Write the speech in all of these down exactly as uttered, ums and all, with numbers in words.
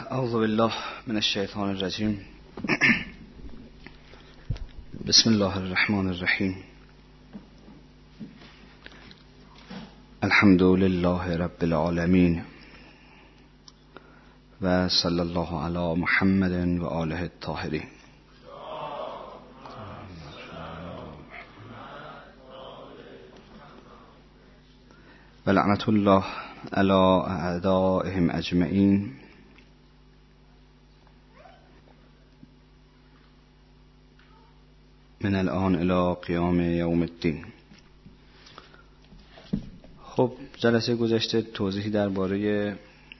اعوذ بالله من الشیطان الرجیم. بسم الله الرحمن الرحیم. الحمد لله رب العالمین و صلی الله علی محمد و آله الطاهرین. و لعنت الله علی اعدائهم اجمعین. من الان الی قیام یوم الدین. خب جلسه گذشته توضیحی درباره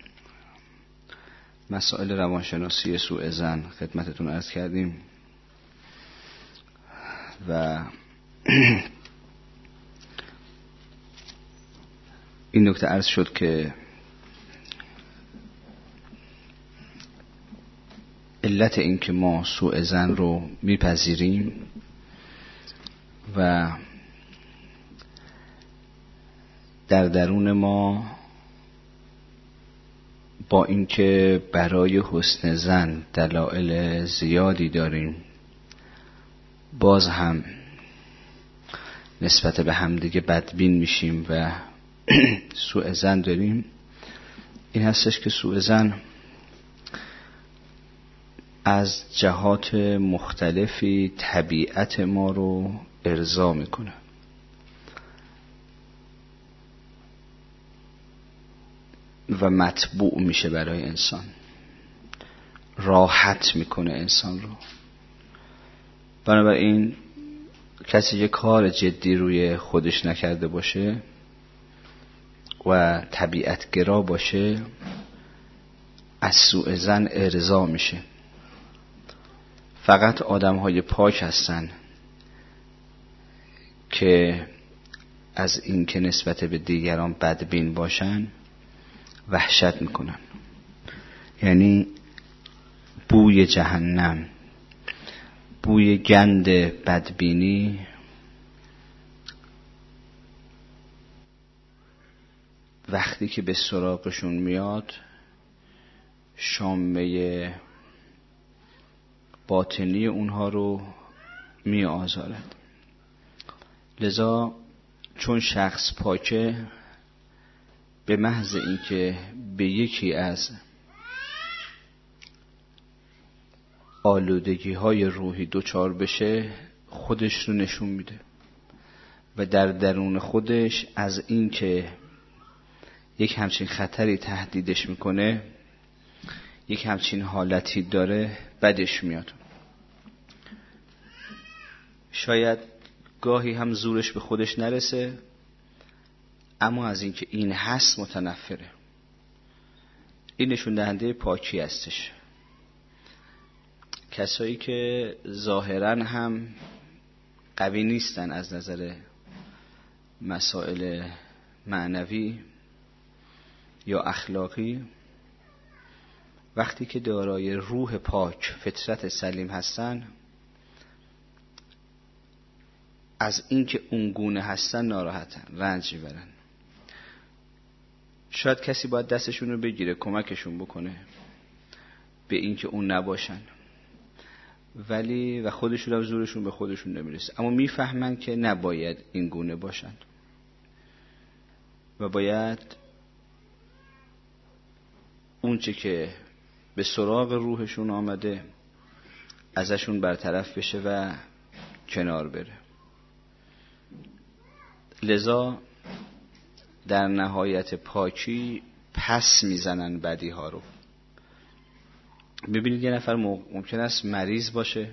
مسائل روانشناسی سوء ظن خدمتتون عرض کردیم و این نکته عرض شد که علت این که ما سوء ظن رو میپذیریم و در درون ما با اینکه برای حسن ظن دلایل زیادی داریم، باز هم نسبت به همدیگه بدبین میشیم و سوء ظن داریم. این هستش که سوء ظن از جهات مختلفی طبیعت ما رو ارضا میکنه و مطبوع میشه برای انسان، راحت میکنه انسان رو. بنابراین کسی که کار جدی روی خودش نکرده باشه و طبیعت گرا باشه از سوء ظن ارضا میشه. فقط آدم های پاک هستن که از این که نسبت به دیگران بدبین باشن وحشت میکنن. یعنی بوی جهنم، بوی گند بدبینی وقتی که به سراغشون میاد شامه باطنی اونها رو می آزارد. لذا چون شخص پاکه، به محض اینکه به یکی از آلودگی های روحی دوچار بشه خودش رو نشون میده و در درون خودش از اینکه یک همچین خطری تهدیدش میکنه، یک همچین حالتی داره، بدش میاد. شاید گاهی هم زورش به خودش نرسه، اما از اینکه این هست متنفره. این نشون دهنده پاکی هستش. کسایی که ظاهرا هم قوی نیستن از نظر مسائل معنوی یا اخلاقی، وقتی که دارای روح پاک، فطرت سلیم هستن، از اینکه اونگونه هستن ناراحتن، رنج میبرن. شاید کسی باید دستشون رو بگیره، کمکشون بکنه به اینکه اون نباشن، ولی و خودشون هم زورشون به خودشون نمیرسه، اما میفهمن که نباید این گونه باشن و باید اونچه که به سراغ روحشون آمده ازشون برطرف بشه و کنار بره. لذا در نهایت پاکی پس میزنن بدی ها رو. ببینید یه نفر ممکن است مریض باشه،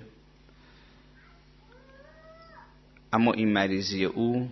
اما این مریضی او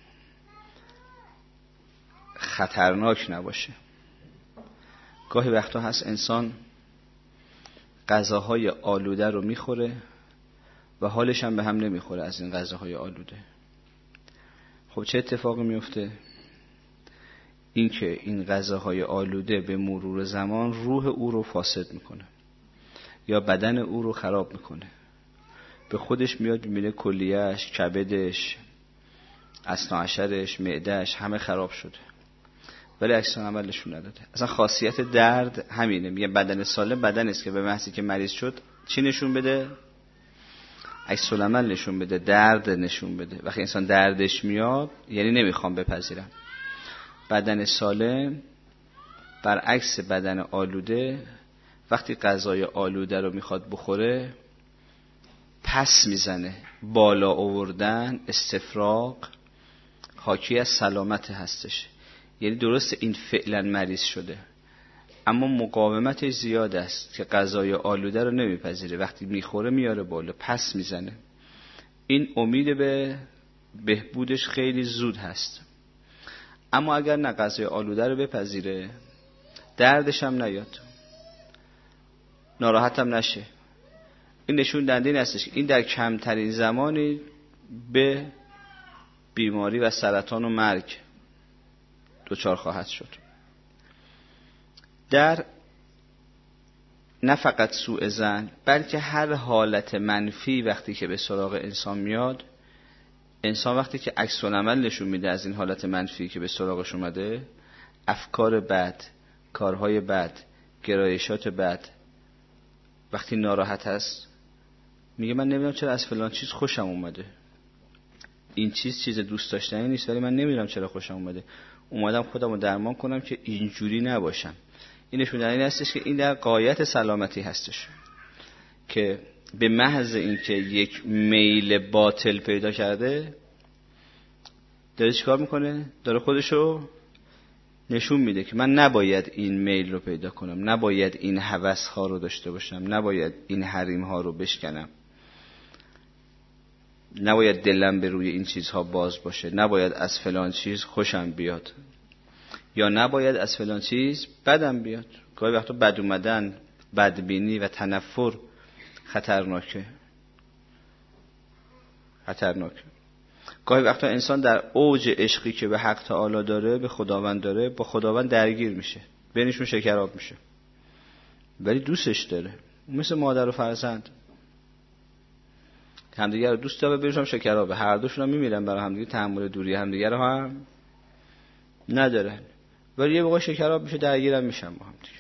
خطرناک نباشه. گاهی وقتا هست انسان غذاهای آلوده رو میخوره و حالش هم به هم نمیخوره از این غذاهای آلوده. خب چه اتفاقی میفته؟ این که این غذاهای آلوده به مرور زمان روح او رو فاسد میکنه یا بدن او رو خراب میکنه. به خودش میاد میبینه کلیهش، کبدش، اثنا عشرش، معدهش همه خراب شده ولی عکس العمل نشون نداده. اصلا خاصیت درد همینه. میگه بدن سالم بدن است که به محضی که مریض شد چی نشون بده؟ عکس العمل نشون بده، درد نشون بده. وقتی انسان دردش میاد یعنی نمیخوام بپذیرم. بدن سالم برعکس بدن آلوده وقتی غذای آلوده رو میخواد بخوره پس میزنه. بالا آوردن، استفراغ حاکی از سلامت هستش. یعنی درست این فعلا مریض شده اما مقاومتش زیاد است که غذای آلوده رو نمیپذیره. وقتی میخوره میاره بالا، پس میزنه. این امید به بهبودش خیلی زود هست. اما اگر نه غذای آلوده رو بپذیره دردش هم نیاد، ناراحت هم نشه. این نشون دهنده این هستش که این در کمترین زمانی به بیماری و سرطان و مرگ دچار خواهد شد. در نه فقط سوء ظن بلکه هر حالت منفی وقتی که به سراغ انسان میاد، انسان وقتی که عکس العمل نشون میده از این حالت منفی که به سراغش اومده، افکار بد، کارهای بد، گرایشات بد، وقتی ناراحت هست میگه من نمیدونم چرا از فلان چیز خوشم اومده، این چیز چیز دوست داشتنی نیست ولی من نمیدونم چرا خوشم اومده، اومدم خودم رو درمان کنم که اینجوری نباشم. این نشون دهنده این هستش که این در غایت سلامتی هستش که به محض اینکه یک میل باطل پیدا کرده داره چیکار میکنه؟ داره خودشو نشون میده که من نباید این میل رو پیدا کنم، نباید این هوس ها رو داشته باشم، نباید این حریم ها رو بشکنم، نباید دلم به روی این چیزها باز باشه، نباید از فلان چیز خوشم بیاد یا نباید از فلان چیز بدم بیاد. گاهی وقتا بد اومدن، بدبینی و تنفر خطرناکه خطرناکه گاهی وقتا انسان در اوج عشقی که به حق تعالی داره، به خداوند داره، با خداوند درگیر میشه، بینشون شکراب میشه ولی دوستش داره، مثل مادر و فرزند همدیگه رو دوست داره، بینشون شکرابه، هر دوشون هم میمیرن برای همدیگه، تحمل دوری همدیگه رو هم ندارن ولی یه موقع شکراب میشه، درگیرم میشن با همدیگه،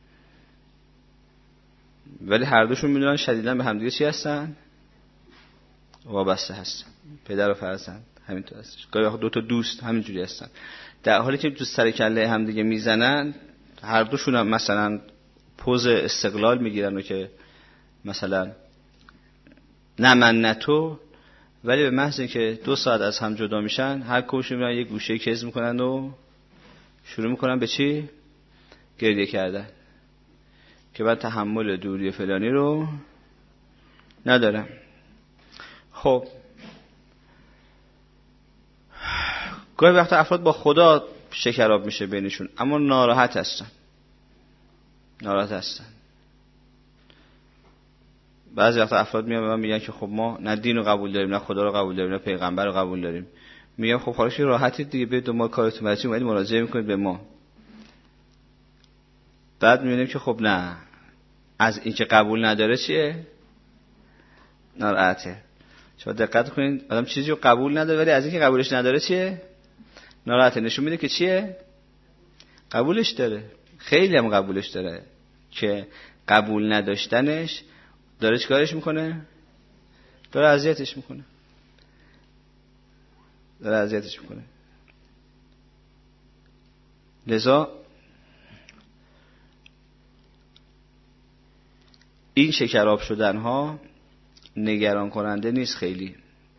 ولی هر دوشون میدونن شدیداً به همدیگه چی هستن؟ وابسته هستن. پدر و فرزند همینطور هستش. گاهی وقت دو تا دوست همینجوری هستن، در حالی که تو سر کله همدیگه میزنن، هر دوشون هم مثلا پوز استقلال میگیرن و که مثلا نه من نه تو، ولی به محض اینکه دو ساعت از هم جدا میشن هر کدومشون میرن یه گوشه کز میکنن و شروع میکنن به چی؟ گریه کردن که من تحمل دوری فلانی رو ندارم. خب گاهی وقتا افراد با خدا شکراب میشه بینشون اما ناراحت هستن ناراحت هستن بعضی وقتا افراد میان به من میگن که خب ما نه دین رو قبول داریم، نه خدا رو قبول داریم، نه پیغمبر رو قبول داریم. میگم خب خلاص راحتید دیگه، برید ما کارتون براتون اومدید مراجعه میکنید به ما. بعد میبینیم که خب نه، از این که قبول نداره چیه؟ ناراحته. شما دقت کنید آدم چیزی رو قبول نداره ولی از این که قبولش نداره چیه؟ ناراحته. نشون میده که چیه؟ قبولش داره. خیلی هم قبولش داره که قبول نداشتنش داره چیکارش میکنه؟ داره اذیتش میکنه. داره اذیتش میکنه. لذا این شکراب شدن ها نگران کننده نیست خیلی.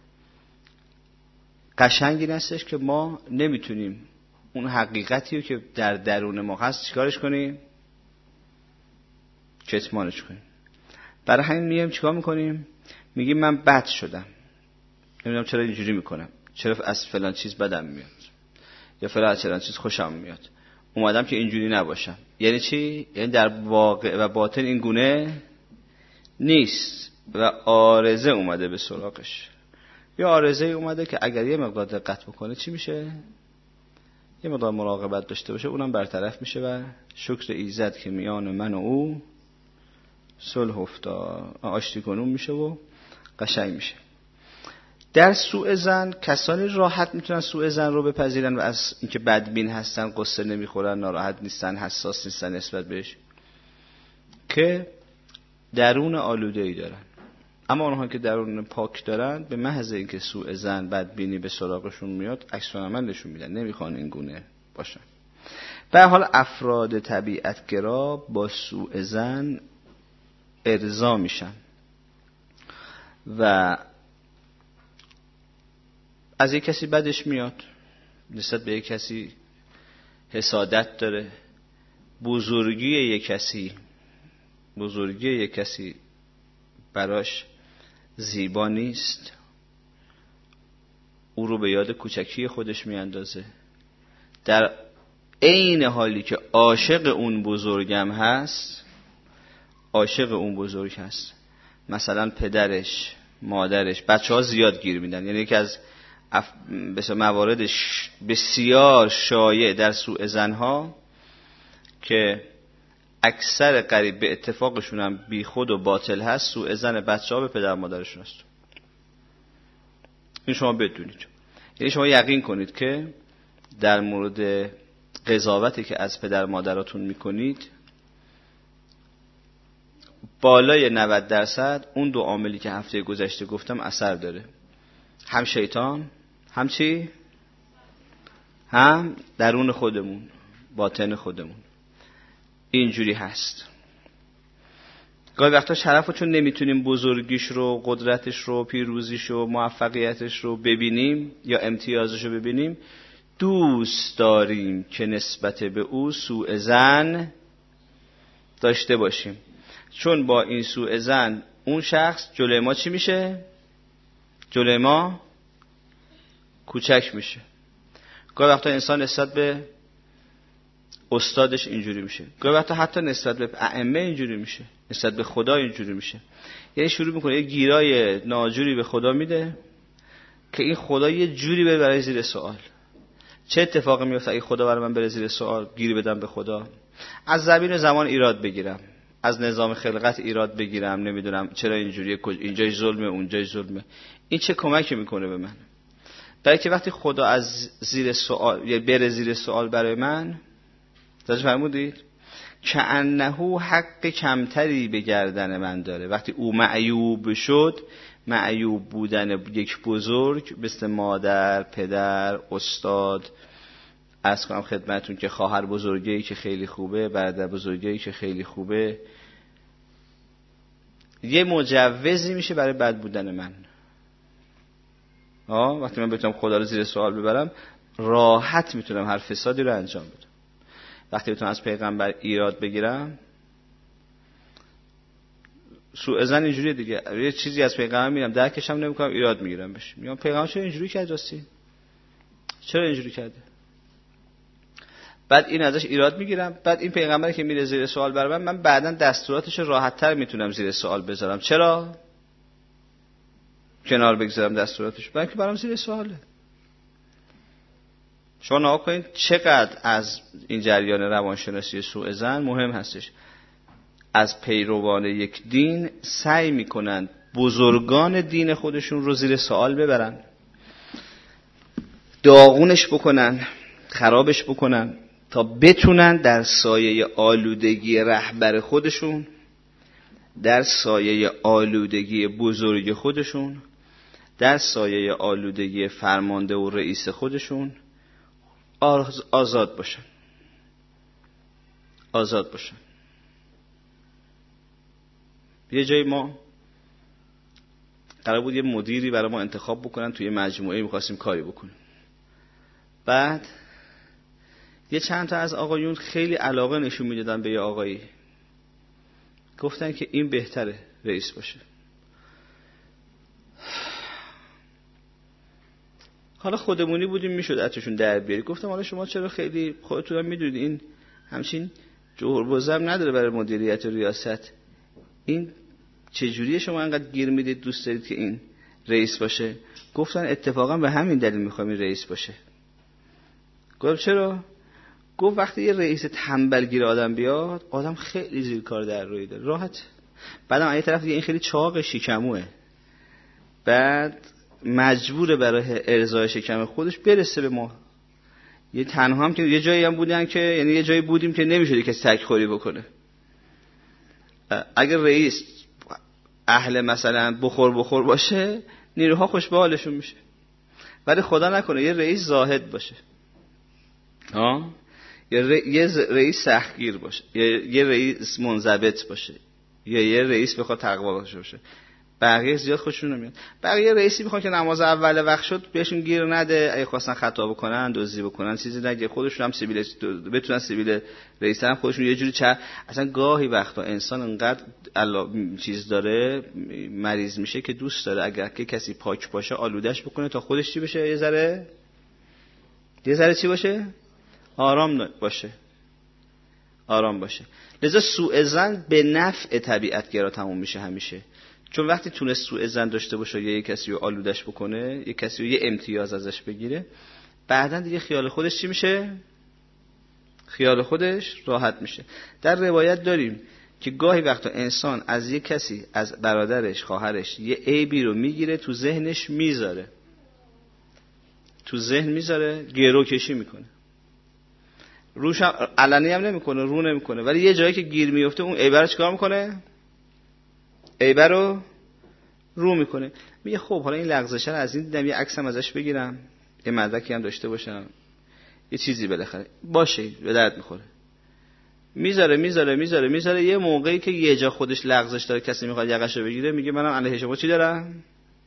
قشنگ این هستش که ما نمیتونیم اون حقیقتی رو که در درون ما هست چیکارش کنیم؟ کتمانش کنیم. برای همین میگیم چیکار میکنیم؟ میگیم من بد شدم، نمیدونم چرا اینجوری میکنم، چرا از فلان چیز بدم میاد یا فلان از فلان چیز خوشم میاد، اومدم که اینجوری نباشم. یعنی چی؟ یعنی در واقع و باطن این گونه نیست و عارضه اومده به سراغش. یا عارضه اومده که اگر یه مقدار دقت بکنه چی میشه؟ یه مقدار مراقبت داشته باشه اونم برطرف میشه و شکر ایزد که میان من و او صلح افتاد، آشتی کنون میشه و قشنگ میشه. در سوء ظن کسانی راحت میتونن سوء ظن رو بپذیرن و از اینکه بدبین هستن قصه نمیخورن، ناراحت نیستن، حساس نیستن نسبت بهش، که درون آلوده‌ای دارن. اما اونها که درون پاک دارن به محض اینکه سوء ظن بدبینی به سراغشون میاد عکس العمل نشون میدن، نمیخوان این گونه باشن. به هر حال افراد طبیعتگرا با سوء ظن ارضا میشن و از یک کسی بدش میاد، نسبت به یک کسی حسادت داره، بزرگی یک کسی بزرگی یک کسی براش زیبا نیست، او رو به یاد کوچکی خودش میاندازه، در عین حالی که عاشق اون بزرگم هست، عاشق اون بزرگ هست. مثلا پدرش، مادرش، بچه ها زیاد گیر میدن. یعنی یکی از اف... موارد ش... بسیار شایع در سوء ظن ها که اکثر قریب به اتفاقشون هم بی خود و باطل هست، سوء ظن بچه ها به پدر مادرشون هست. این شما بدونید. یعنی شما یقین کنید که در مورد قضاوتی که از پدر مادراتون میکنید بالای نود درصد اون دو عاملی که هفته گذشته گفتم اثر داره. هم شیطان، هم چی؟ هم درون خودمون، باطن خودمون. اینجوری هست. گاهی وقتا شرفو چون نمیتونیم بزرگیش رو، قدرتش رو، پیروزیش رو، موفقیتش رو ببینیم یا امتیازش رو ببینیم، دوست داریم که نسبت به او سوء ظن داشته باشیم، چون با این سوء ظن اون شخص جلوی ما چی میشه؟ جلوی ما کوچک میشه. گاهی وقتا انسان نسبت به استادش اینجوری میشه، گاهی وقتا حتی نسبت به ائمه اینجوری میشه، نسبت به خدا اینجوری میشه. یعنی شروع میکنه یه گیرای ناجوری به خدا میده که این خدا یه جوری بره برای زیر سوال. چه اتفاقی میفته اگه خدا برای من بره زیر سوال، گیری بدم به خدا؟ از زمین زمان ایراد بگیرم، از نظام خلقت ایراد بگیرم، نمیدونم چرا اینجوریه، اینجای ظلمه، اونجای ظلمه. این چه کمکی میکنه به من؟ برای که وقتی خدا از زیر سوال یا بره زیر سوال برای من، توجه فرمودید؟ کأنه حق کمتری به گردن من داره. وقتی او معیوب شد، معیوب بودن یک بزرگ مثل مادر، پدر، استاد، عرض کنم خدمتون که خواهر بزرگی که خیلی خوبه، برادر بزرگی که خیلی خوبه، یه مجوزی میشه برای بد بودن من. آه وقتی من بتونم خدا رو زیر سوال ببرم، راحت میتونم هر فسادی رو انجام بدم. وقتی بتونم از پیغمبر ایراد بگیرم، سوء ظن اینجوریه دیگه، یه چیزی از پیغمبر میگم درکش هم نمیکنم، ایراد میگیرم بهش، میگم پیغمبر چرا اینجوری کرد؟ راستی چرا اینجوری کرده؟ بعد این ازش ایراد میگیرم، بعد این پیغمبری که میره زیر سوال برام، من بعداً دستوراتش راحت‌تر میتونم زیر سوال بذارم. چرا کنار بگذارم دستوراتش؟ برای که برام زیر سواله. شما نگاه کنید چقدر از این جریان روانشناسی سوء ظن مهم هستش. از پیروان یک دین سعی میکنن بزرگان دین خودشون رو زیر سوال ببرن، داغونش بکنن، خرابش بکنن، تا بتونن در سایه آلودگی رهبر خودشون، در سایه آلودگی بزرگ خودشون، در سایه آلودگی فرمانده و رئیس خودشون آزاد باشن. آزاد باشن. یه جایی ما قرار بود یه مدیری برای ما انتخاب بکنن، توی مجموعه می‌خواستیم کاری بکنیم. بعد یه چند تا از آقایون خیلی علاقه نشون میدادن به یه آقایی، گفتن که این بهتره رئیس باشه. حالا خودمونی بودیم میشد اتشون در بیاری. گفتم حالا شما چرا خیلی خودتون هم میدونید این همچین جوهر بزرگ نداره برای مدیریت و ریاست، این چجوریه شما انقدر گیر میدید دوست دارید که این رئیس باشه؟ گفتن اتفاقا به همین دلیل میخوایم این رئیس باشه. گفتم چرا؟ گفت وقتی یه رئیس تنبلگیر آدم بیاد، آدم خیلی زیر کار در روی داره، راحت. بعدم از یه طرف دیگه این خیلی چاق شیکموه، بعد مجبور برای ارضای شکم خودش برسه به ما. یه تنها هم که یه جایی هم بودن که یعنی یه جایی بودیم که نمیشد کسی تک‌خوری بکنه. اگر رئیس اهل مثلا بخور بخور باشه نیروها خوش به حالشون میشه، ولی خدا نکنه یه رئیس زاهد باشه، ها، یه رئیس سختگیر باشه، یه رئیس منضبط باشه، یا یه رئیس بخواد تقوا داشته باشه، بقیه زیاد خوششون نمیاد. بقیه رئیسی میخوان که نماز اول وقت شد بهشون گیر نده، اگه خواستن خطا بکنن دزدی بکنن چیزی نگه، خودشون هم سیبیل بتونن سیبیل رئیس هم خودشون یه جوری چه. اصلا گاهی وقتا انسان انقدر الله چیز داره مریض میشه که دوست داره اگر که کسی پاک باشه آلودش بکنه تا خودش چی بشه، یه ذره یه ذره چی باشه، آرام باشه، آرام باشه. لذا سوء ظن به نفع طبیعت گرا تموم میشه همیشه، چون وقتی تونست سوء ظن داشته باشه یا یه کسی رو آلودش بکنه، یه کسی رو یه امتیاز ازش بگیره، بعدن دیگه خیال خودش چی میشه؟ خیال خودش راحت میشه. در روایت داریم که گاهی وقتا انسان از یه کسی، از برادرش، خواهرش یه عیبی رو میگیره تو ذهنش میذاره، تو ذهن میذاره، گرو کشی میکنه، روش هم علنی هم نمیکنه، رو نمیکنه، ولی یه جایی که گیر میفته اون عیبه رو چیکار میکنه؟ عیبه رو رو میکنه. میگه خب حالا این لغزشه رو از این دیدم، یه عکسم ازش بگیرم، یه مدرکی هم داشته باشم، یه چیزی بالاخره باشه به درد میخوره. میذاره میذاره میذاره میذاره یه موقعی که یه جا خودش لغزش داره، کسی میخواد یقشو بگیره، میگه منم علیه شما چی دارم؟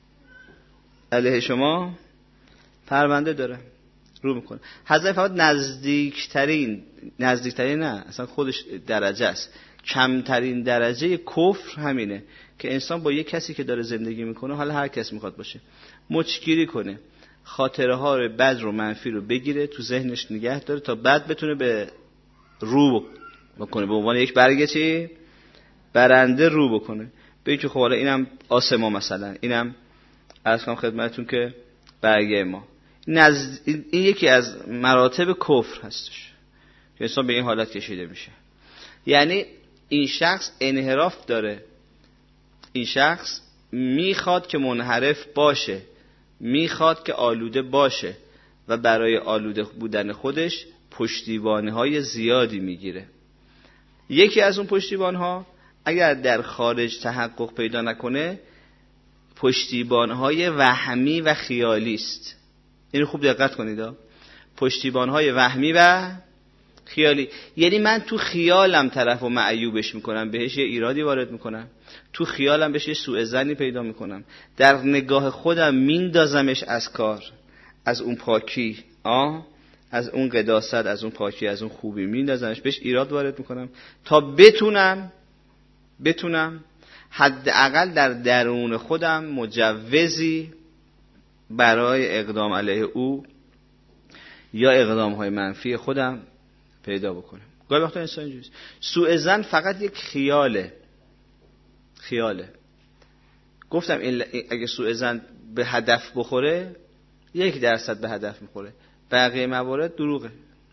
علیه شما پرونده داره، رو میکنه. حضرت فقط نزدیکترین نزدیکترین نه اصلا خودش درجه است، کمترین درجه کفر همینه که انسان با یه کسی که داره زندگی میکنه، حالا هر کس میخواد باشه، مچگیری کنه، خاطره ها رو بد رو منفی رو بگیره تو ذهنش نگه داره تا بعد بتونه به رو بکنه، به عنوان یک برگه چی؟ برنده رو بکنه. به اینکه خب حالا اینم آسما مثلا، اینم عرض کنم خدمتتون که برگه ما، نزد... این یکی از مراتب کفر هستش که انسان به این حالت کشیده میشه. یعنی این شخص انحراف داره، این شخص میخواد که منحرف باشه، میخواد که آلوده باشه و برای آلوده بودن خودش پشتیبانی‌های زیادی میگیره. یکی از اون پشتیبان‌ها اگر در خارج تحقق پیدا نکنه، پشتیبان‌های وهمی و خیالی است. اینو خوب دقت کنید ها. پشتیبان‌های وهمی و خیالی، یعنی من تو خیالم طرفو معیوبش میکنم، بهش یه ایرادی وارد میکنم، تو خیالم بهش یه سوء ظنی پیدا میکنم، در نگاه خودم میندازمش از کار، از اون پاکی، آه از اون قداست، از اون پاکی، از اون خوبی میندازمش، بهش ایراد وارد میکنم تا بتونم بتونم حداقل در درون خودم مجوزی برای اقدام علیه او یا اقدام‌های منفی خودم پیدا بکنم. گاهی وقتا انسان اینجوریه. سوء ظن فقط یک خیاله. خیاله. گفتم این اگه سوء ظن به هدف بخوره، یک درصد به هدف میخوره. بقیه موارد دروغه.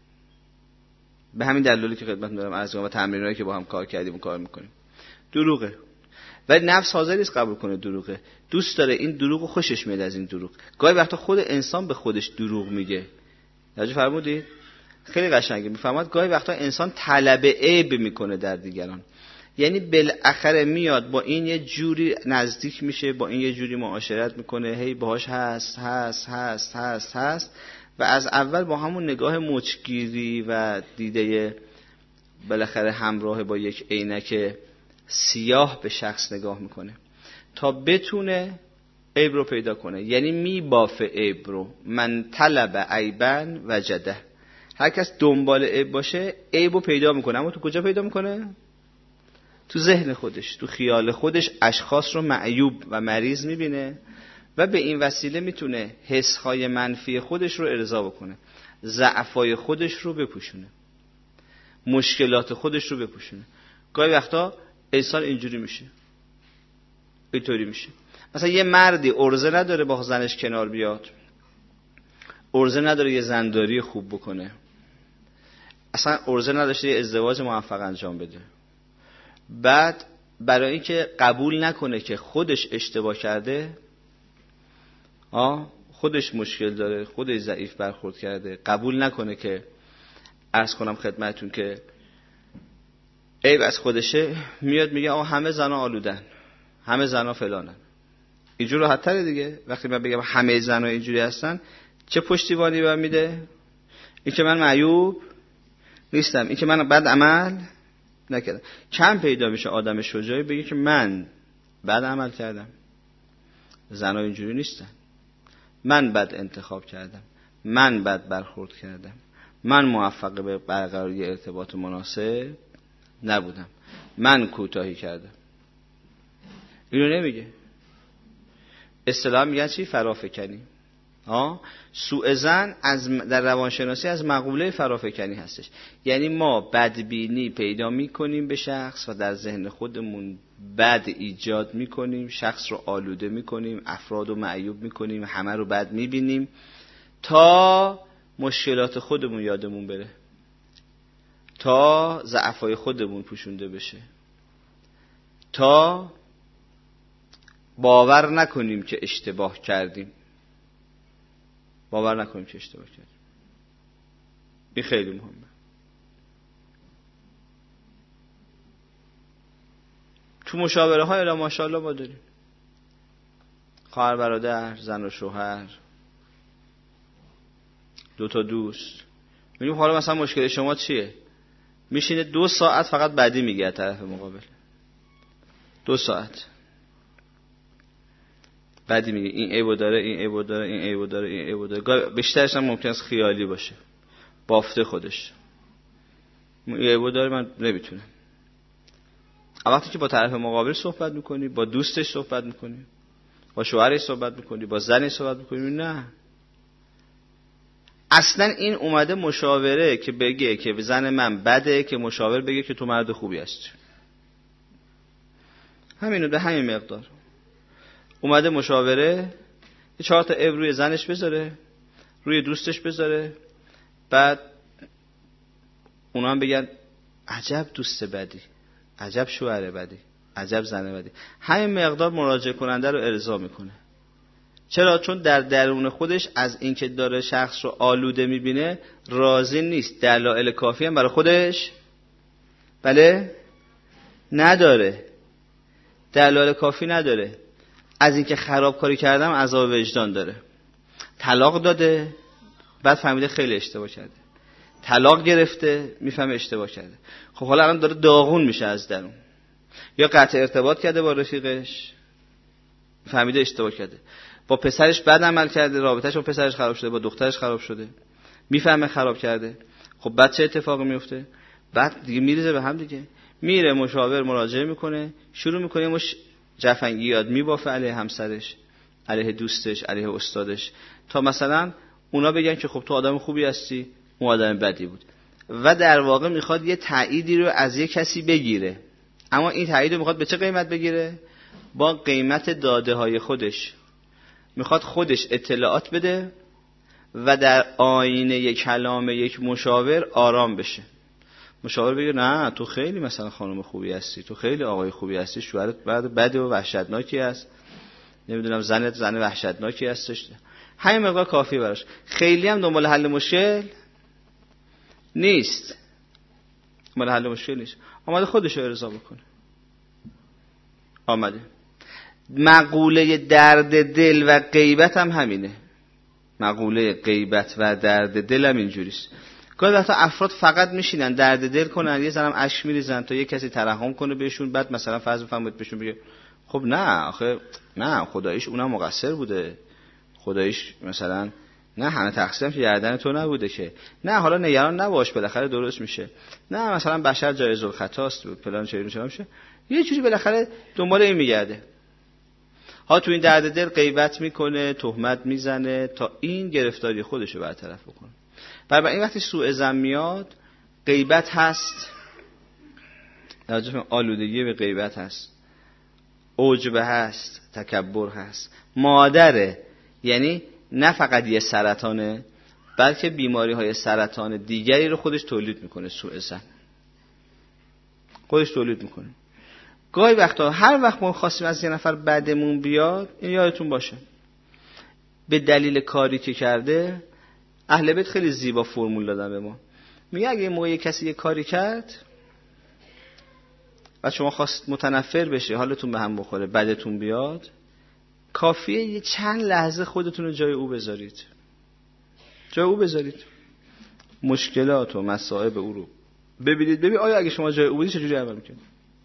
به همین دلیلی که خدمتتون دارم عرض می‌کنم و تمرینایی که با هم کار کردیم و کار میکنیم. دروغه. ولی نفس حاضر نیست قبول کنه دروغه. دوست داره این دروغو، خوشش میاد از این دروغ. گاهی وقتا خود انسان به خودش دروغ میگه. توجه فرمودید؟ خیلی قشنگه. میفهمد گاهی وقتا انسان طلب عیب میکنه در دیگران، یعنی بالاخره میاد با این یه جوری نزدیک میشه، با این یه جوری معاشرت میکنه، هی باهاش هست هست هست هست هست و از اول با همون نگاه مچگیری و دیده بالاخره همراه با یک عینک سیاه به شخص نگاه میکنه تا بتونه عیب رو پیدا کنه. یعنی میبافه عیب رو. من طلب عیبن وجده. هر کس دنبال عیب باشه عیب رو پیدا میکنه، اما تو کجا پیدا میکنه؟ تو ذهن خودش، تو خیال خودش اشخاص رو معیوب و مریض میبینه و به این وسیله میتونه حسهای منفی خودش رو ارضا بکنه، ضعفای خودش رو بپوشونه، مشکلات خودش رو بپوشونه. گاهی وقتا انسان اینجوری میشه، اینطوری میشه. مثلا یه مردی عرضه نداره با زنش کنار بیاد، عرضه نداره یه زنداری خوب بکنه، اصلا عرضه نداشته یه ازدواج موفق انجام بده، بعد برای اینکه قبول نکنه که خودش اشتباه کرده، آه خودش مشکل داره، خودش ضعیف برخورد کرده، قبول نکنه که عرض کنم خدمتون که عیب از خودشه، میاد میگه آقا همه زنا آلودن، همه زنا فلانن. اینجور راحت تره دیگه. وقتی من بگم همه زنا اینجوری هستن، چه پشتیبانی بهم میده؟ این که من معیوب نیستم، این که من بد عمل نکردم. کم پیدا میشه آدم شجاعی بگه که من بد عمل کردم، زنا اینجوری نیستن، من بد انتخاب کردم، من بد برخورد کردم، من موفق به برقراری ارتباط مناسب نبودم، من کوتاهی کردم. اینو نمیگه. اصطلاحاً میگن چی؟ فرافکنی. ها، سوء ظن از در روانشناسی از مقوله فرافکنی هستش. یعنی ما بدبینی پیدا میکنیم به شخص و در ذهن خودمون بد ایجاد میکنیم، شخص رو آلوده میکنیم، افراد رو معیوب میکنیم، همه رو بد میبینیم تا مشکلات خودمون یادمون بره، تا ضعفای خودمون پوشونده بشه، تا باور نکنیم که اشتباه کردیم. باور نکنیم که اشتباه کردیم. این خیلی مهمه. تو مشاوره های الا ماشاءالله ما داریم خواهر برادر، زن و شوهر، دو تا دوست. میگیم حالا مثلا مشکل شما چیه؟ میشینه دو ساعت فقط بدی میگه طرف مقابل. دو ساعت بعدی میگه این عیبو داره، این عیبو داره، این عیبو داره، این عیبو داره. بیشترش هم ممکن است خیالی باشه، بافته خودش. این عیبو داره، من نمیتونم. وقتی که با طرف مقابل صحبت میکنی، با دوستش صحبت میکنی، با شوهرش صحبت میکنی، با زنش صحبت میکنی، نه اصلا این اومده مشاوره که بگه که زن من بده، که مشاور بگه که تو مرد خوبی هستی. همینو به همین مقدار اومده مشاوره یه چهار تا عیب روی زنش بذاره، روی دوستش بذاره، بعد اونا هم بگن عجب دوست بدی، عجب شوهر بدی، عجب زن بدی. همین مقدار مراجعه کننده رو ارضا میکنه. چرا؟ چون در درون خودش از اینکه داره شخص رو آلوده میبینه راضی نیست. دلایل کافی هم برای خودش بله نداره، دلایل کافی نداره. از اینکه خرابکاری کردم عذاب وجدان داره. طلاق داده، بعد فهمیده خیلی اشتباه کرده. طلاق گرفته، میفهمه اشتباه کرده. خب حالا الان داره داغون میشه از درون. یا قطع ارتباط کرده با رفیقش، فهمیده اشتباه کرده. با پسرش بد عمل کرده، رابطه‌اش با پسرش خراب شده، با دخترش خراب شده، میفهمه خراب کرده. خب بعد چه اتفاقی میفته؟ بعد دیگه میریزه به هم دیگه. میره مشاور مراجعه میکنه، شروع میکنه مش جفنگی یاد میبافه علیه همسرش، علیه دوستش، علیه استادش، تا مثلا اونا بگن که خب تو آدم خوبی هستی، اون آدم بدی بود. و در واقع میخواد یه تأییدی رو از یه کسی بگیره. اما این تأیید رو میخواد به چه قیمت بگیره؟ با قیمت داده های خودش. میخواد خودش اطلاعات بده و در آینه یک کلام یک مشاور آرام بشه. مشاور بگه نه تو خیلی مثلا خانم خوبی هستی، تو خیلی آقای خوبی هستی، شوهرت بعد بده و وحشتناکی است، نمیدونم زنت زن وحشتناکی هستش. همین مقدار کافی براش. خیلی هم دنبال حل مشکل نیست. دنبال حل مشکل نیست. آمده خودش رو ارضا بکنه. آمده. مقوله درد دل و غیبت هم همینه. مقوله غیبت و درد دل هم اینجوریست. گاهی وقتا افراد فقط میشینن درد دل کنن، یه ذره اشک میریزن تا یه کسی ترحم کنه بهشون، بعد مثلا فرض بفرمایید بهشون بگه خب نه آخه نه خداییش اونم مقصر بوده، خداییش مثلا نه همه تقصیرم که گردن تو نبوده که، نه حالا نگران نباش بالاخره درست میشه، نه مثلا بشر جایز الخطاست فلان چه میشه میشه، یه جوری بالاخره دنبال این میگرده. ها تو این درد دل غیبت میکنه، تهمت میزنه تا این گرفتاری خودشو برطرف بکنه. برای این وقتی سوء ظن میاد، غیبت هست، توجه آلودگی به غیبت هست، عجب هست، تکبر هست، مادره. یعنی نه فقط یه سرطانه، بلکه بیماری های سرطان دیگری رو خودش تولید میکنه. سوء ظن خودش تولید میکنه. گاهی وقتا هر وقت ما خواستیم از یه نفر بدمون بیاد، این یادتون باشه به دلیل کاری که کرده، اهل بیت خیلی زیبا فرمول دادن به ما. میگه اگه موقع کسی یه کاری کرد و شما خواست متنفر بشه، حالتون به هم بخوره، بدتون بیاد، کافیه یه چند لحظه خودتون رو جای او بذارید. جای او بذارید. مشکلات و مصائب او رو ببینید. ببین آیا اگه شما جای او بودید چجوری عمل میکنید؟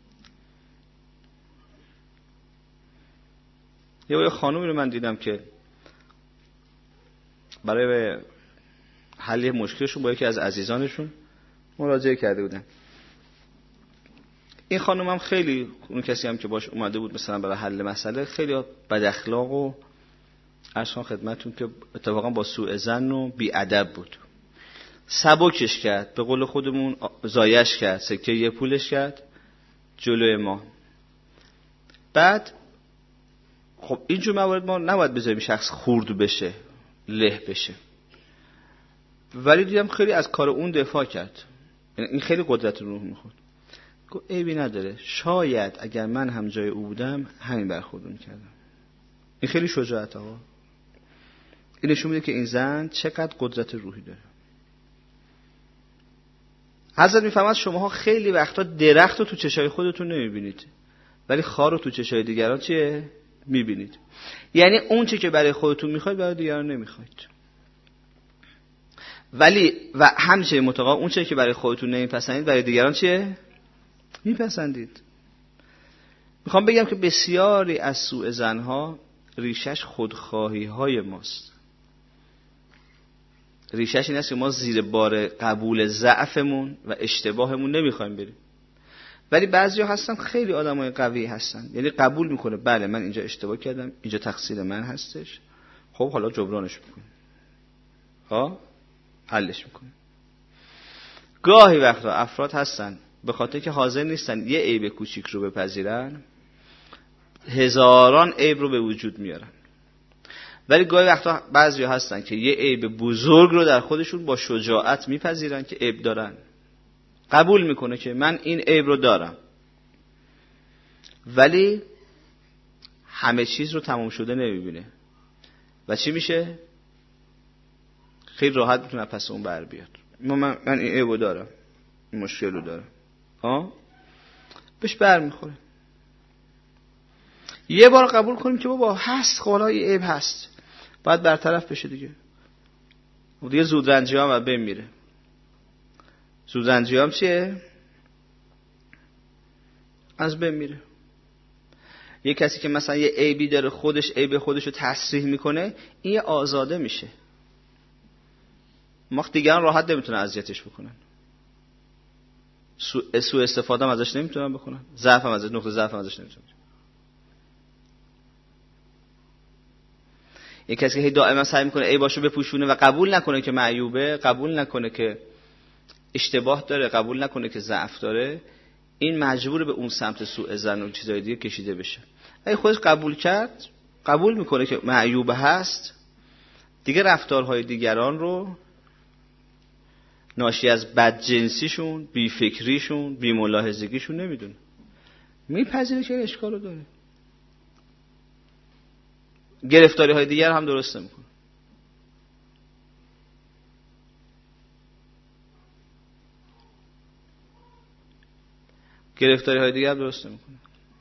یه خانومی رو من دیدم که برای حل مشکلشون با یکی از عزیزانشون مراجعه کرده بودن. این خانم هم خیلی، اون کسی هم که باش اومده بود مثلا برای حل مسئله، خیلی بد اخلاق و عرض خدمتتون که اتفاقا با سوء ظن و بی ادب بود. سبکش کرد، به قول خودمون زایش کرد، سکه یه پولش کرد جلوی ما. بعد خب اینجور موارد ما نباید بذاریم شخص خورد بشه، له بشه، ولی دیدم خیلی از کار اون دفاع کرد. این خیلی قدرت روح میخورد. گفت عیبی نداره، شاید اگر من هم جای او بودم همین برخورد میکردم. این خیلی شجاعت آقا. این نشون میده که این زن چقدر قدرت روحی داره. حضرت میفهمد شماها خیلی وقتا درخت رو تو چشای خودتون نمیبینید، ولی خار رو تو چشای دیگران چیه؟ میبینید. یعنی اون چی که برای خودتون میخواید برای دیگران نمیخواید. ولی و همچنین متقابل اون چی که برای خودتون نمیپسندید برای دیگران چیه؟ میپسندید. میخوام بگم که بسیاری از سوء ظنها ریشش خودخواهی های ماست. ریشش این است که ما زیر بار قبول ضعفمون و اشتباهمون نمیخوایم بریم. ولی بعضیا هستن خیلی آدمای قوی هستن، یعنی قبول میکنه بله من اینجا اشتباه کردم، اینجا تقصیر من هستش، خب حالا جبرانش میکنه، ها حلش میکنه. گاهی وقتا افراد هستن به خاطر که حاضر نیستن یه عیب کوچیک رو بپذیرن، هزاران عیب رو به وجود میارن. ولی گاهی وقتا بعضیا هستن که یه عیب بزرگ رو در خودشون با شجاعت میپذیرن که عیب دارن، قبول میکنه که من این عیب رو دارم، ولی همه چیز رو تمام شده نمیبینه و چی میشه؟ خیلی راحت میتونه پس اون بر بیاد. من, من این عیب رو دارم، این مشکل رو دارم، ها بهش بر میخوره. یه بار قبول کنیم که بابا هست، خب یه عیب هست، باید برطرف بشه دیگه. و دیگه زودرنجی هم باید بمیره. زودرنجی هم چیه؟ از بین میره. یه کسی که مثلا یه عیبی داره، خودش عیب خودش رو تصریح میکنه، این یه آزاده میشه. ما دیگران راحت نمیتونن اذیتش بکنن، سوء سو استفاده هم ازش نمیتونن بکنن، ضعف هم ازش، نقطه ضعف هم ازش نمیتونن. یه کسی که هی دائما سعی میکنه عیباشو بپوشونه و قبول نکنه که معیوبه، قبول نکنه که اشتباه داره، قبول نکنه که ضعف داره، این مجبور به اون سمت سوء ظن و چیزای دیگه کشیده بشه. اگه خودش قبول کرد، قبول میکنه که معیوب هست، دیگه رفتارهای دیگران رو ناشی از بدجنسیشون، بیفکریشون، بی‌ملاحظگیشون نمیدونه، میپذیره که اشکالو داره. گرفتاری های دیگر هم درست نمیکنه. گرفتاری های دیگر درست نمیکنه.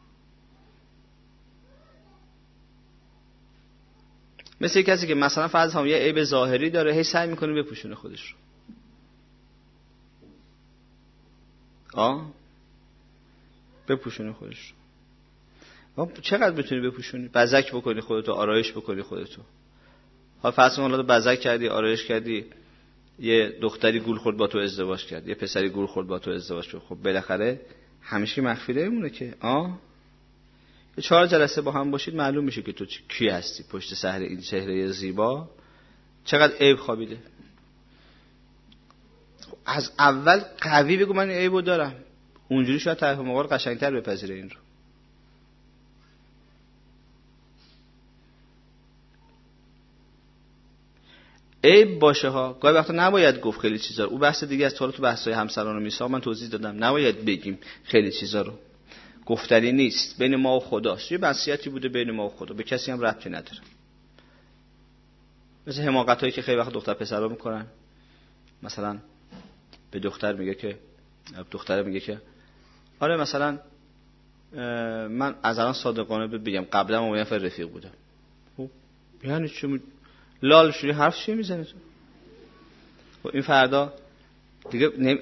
مثل کسی که مثلا فرض هم یه عیب ظاهری داره، هی سعی میکنه بپوشونه خودش رو. آه بپوشونه خودش رو. چقدر بتونی بپوشونی؟ بزک بکنی خودتو، آرایش بکنی خودتو. حالا فرض کن حالا بزک کردی، آرایش کردی، یه دختری گول خورد با تو ازدواج کرد، یه پسری گول خورد با تو ازدواج کرد، خب بالاخره همیشه مخفی نمیمونه که. آه یه چهار جلسه با هم باشید معلوم میشه که تو کی هستی پشت سحر این چهره زیبا، چقدر عیب خوابیده. از اول قوی بگو من عیبو دارم، اونجوری شاید طرف مقابل قشنگتر بپذیره این رو. عیب باشه ها، گاهی وقتا نباید گفت خیلی چیزا رو. او بحث دیگه از تو بحث‌های همسران و میثاق من توضیح دادم، نباید بگیم خیلی چیزا رو. گفتنی نیست، بین ما و خداست. یه وصیتی بوده بین ما و خدا، به کسی هم ربطی نداره. مثل حماقتایی که خیلی وقت دختر پسرا میکنن. مثلا به دختر میگه که دختر میگه که آره مثلا من از الان صادقانه بگم قبلا من یه رفیق بودم. خب یعنی چی؟ لال شوری حرف چی میزنه تو؟ خب این فردا دیگه نمی...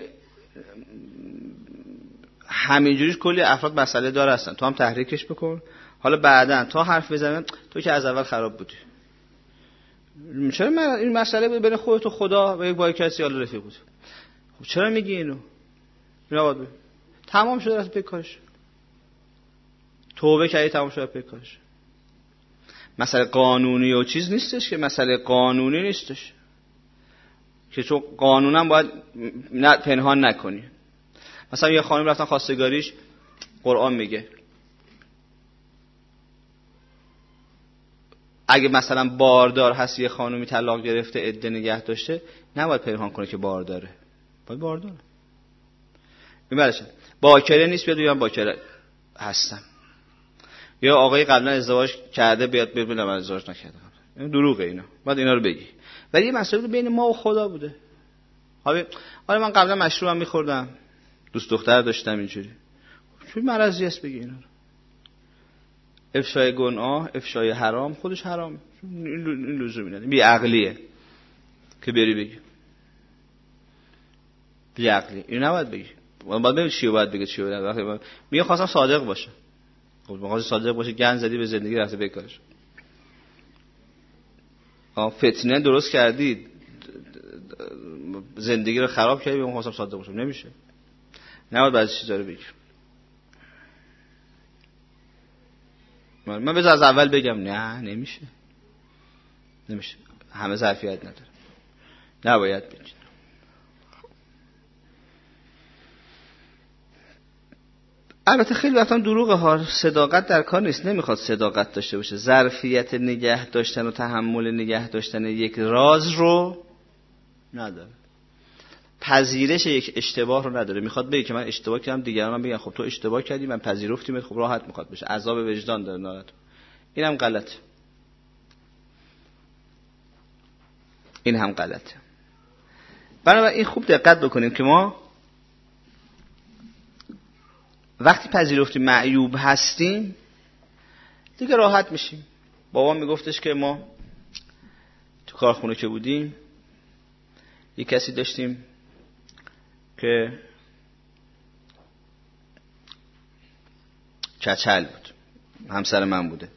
همینجوریش کلی افراد مسئله دار هستن، تو هم تحریکش بکن. حالا بعدن تا حرف بزنن تو که از اول خراب بودی. چرا من این مسئله بود بین خودت و خدا و یک با کسی حالا رفیق بود. خب چرا میگی اینو؟ اینا باید تمام شده از پیکارش. توبه کردی تمام شده پیکارش. مسئله قانونی و چیز نیستش که، مسئله قانونی نیستش که چون قانونا باید نه پنهان نکنی. مثلا یه خانم رفتن خواستگاریش، قرآن میگه اگه مثلا باردار هست یه خانومی طلاق گرفته عده نگه داشته نباید پنهان کنه که بارداره، باید بارداره. این برشه باکره نیست بیاد بگم باکره هستم، یا آقای قبلا ازدواج کرده بیاد ببینم من ازدواج نکردم. این دروغه اینا، باید اینا رو بگی. ولی این مسئله بین ما و خدا بوده. حالا حالا من قبلا مشروبم میخوردم، دوست دختر داشتم، اینجوری چون مرضی است بگی اینا رو. افشای گناه، افشای حرام خودش حرامه، این لزومی نداره. بی عقلیه که بری بگی، بی عقلی اینو نباید بگی. باید ببین چی باید بگی چی باید. میگه خواستم صادق باشه. خب مغازه صادق باشه گند زدی به زندگی رفته بیکارش. ها فتنه درست کردی زندگی رو خراب کردی، بگم خواستم صادق باشم. نمیشه. نباید بعضی چیزا رو بگی. من بذار از اول بگم نه نمیشه. نمیشه. همه ظرفیت نداره. نباید بگی. البته خیلی وقتا دروغه ها، صداقت در کار نیست، نمیخواد صداقت داشته باشه. ظرفیت نگه داشتن و تحمل نگه داشتن یک راز رو نداره. پذیرش یک اشتباه رو نداره. میخواد بگه که من اشتباه کردم، دیگران بگن خب تو اشتباه کردی من پذیرفتم، خب راحت میخواد بشه. عذاب وجدان داره ناراحت. این هم غلطه. این هم غلطه. بنابراین خوب دقت بکنیم که ما وقتی پذیرفتیم معیوب هستیم دیگه راحت میشیم. بابا میگفتش که ما تو کارخونه که بودیم یه کسی داشتیم که کچل بود، همسر من بوده.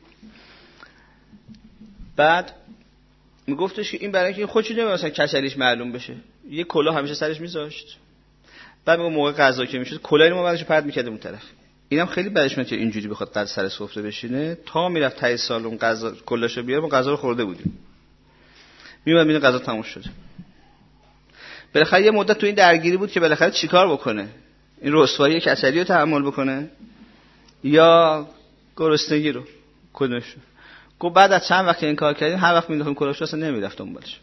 بعد میگفتش که این برای اینکه خودش نمی‌دونه مثلا کچلیش معلوم بشه یه کلاه همیشه سرش میذاشت. بعد میگه موقع غذا که میشد کلاهی ما بعدش پرت میکرد اون طرف. اینم خیلی بعدش میاد که اینجوری بخواد قد سر سفره بشینه تا میرفت ته سالن غذا کلاشو بیاره. ما غذا رو خورده بودیم. میومد میبینه غذا تموم شده. بالاخره یه مدت تو این درگیری بود که بالاخره چیکار بکنه، این رسوایی کچلی رو تحمل بکنه یا گرسنگی رو. کدومش؟ گفت بعد از چند وقت این کار کردیم هر وقت مینداختم کلاشو اصلا نمیرفت دنبالش.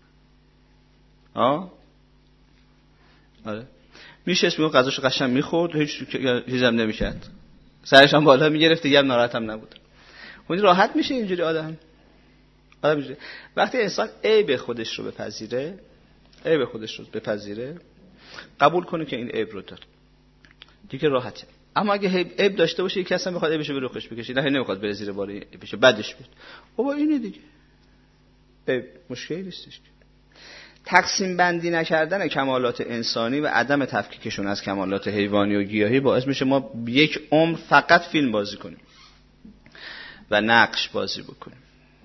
ها آره میشه اسم غذاشو قشنگ میخورد، هیچ چیزی هم نمیکرد، سرش هم بالا میگرفت، دیگه ناراحت هم نبود. اون راحت میشه اینجوری آدم. آدم اینجوری وقتی انسان عیب خودش رو بپذیره، عیب خودش رو بپذیره، قبول کنه که این عیب رو داره، دیگه راحته. اما اگه عیب داشته باشه یکی اصلا بخواد عیبشو به رخش بکشه، نه نمیخواد بره زیر بار عیبش، بدش بود. بابا اینه دیگه. عیب مشکلی نیستش. تقسیم بندی نکردن کمالات انسانی و عدم تفکیکشون از کمالات حیوانی و گیاهی باعث میشه ما یک عمر فقط فیلم بازی کنیم و نقش بازی بکنیم.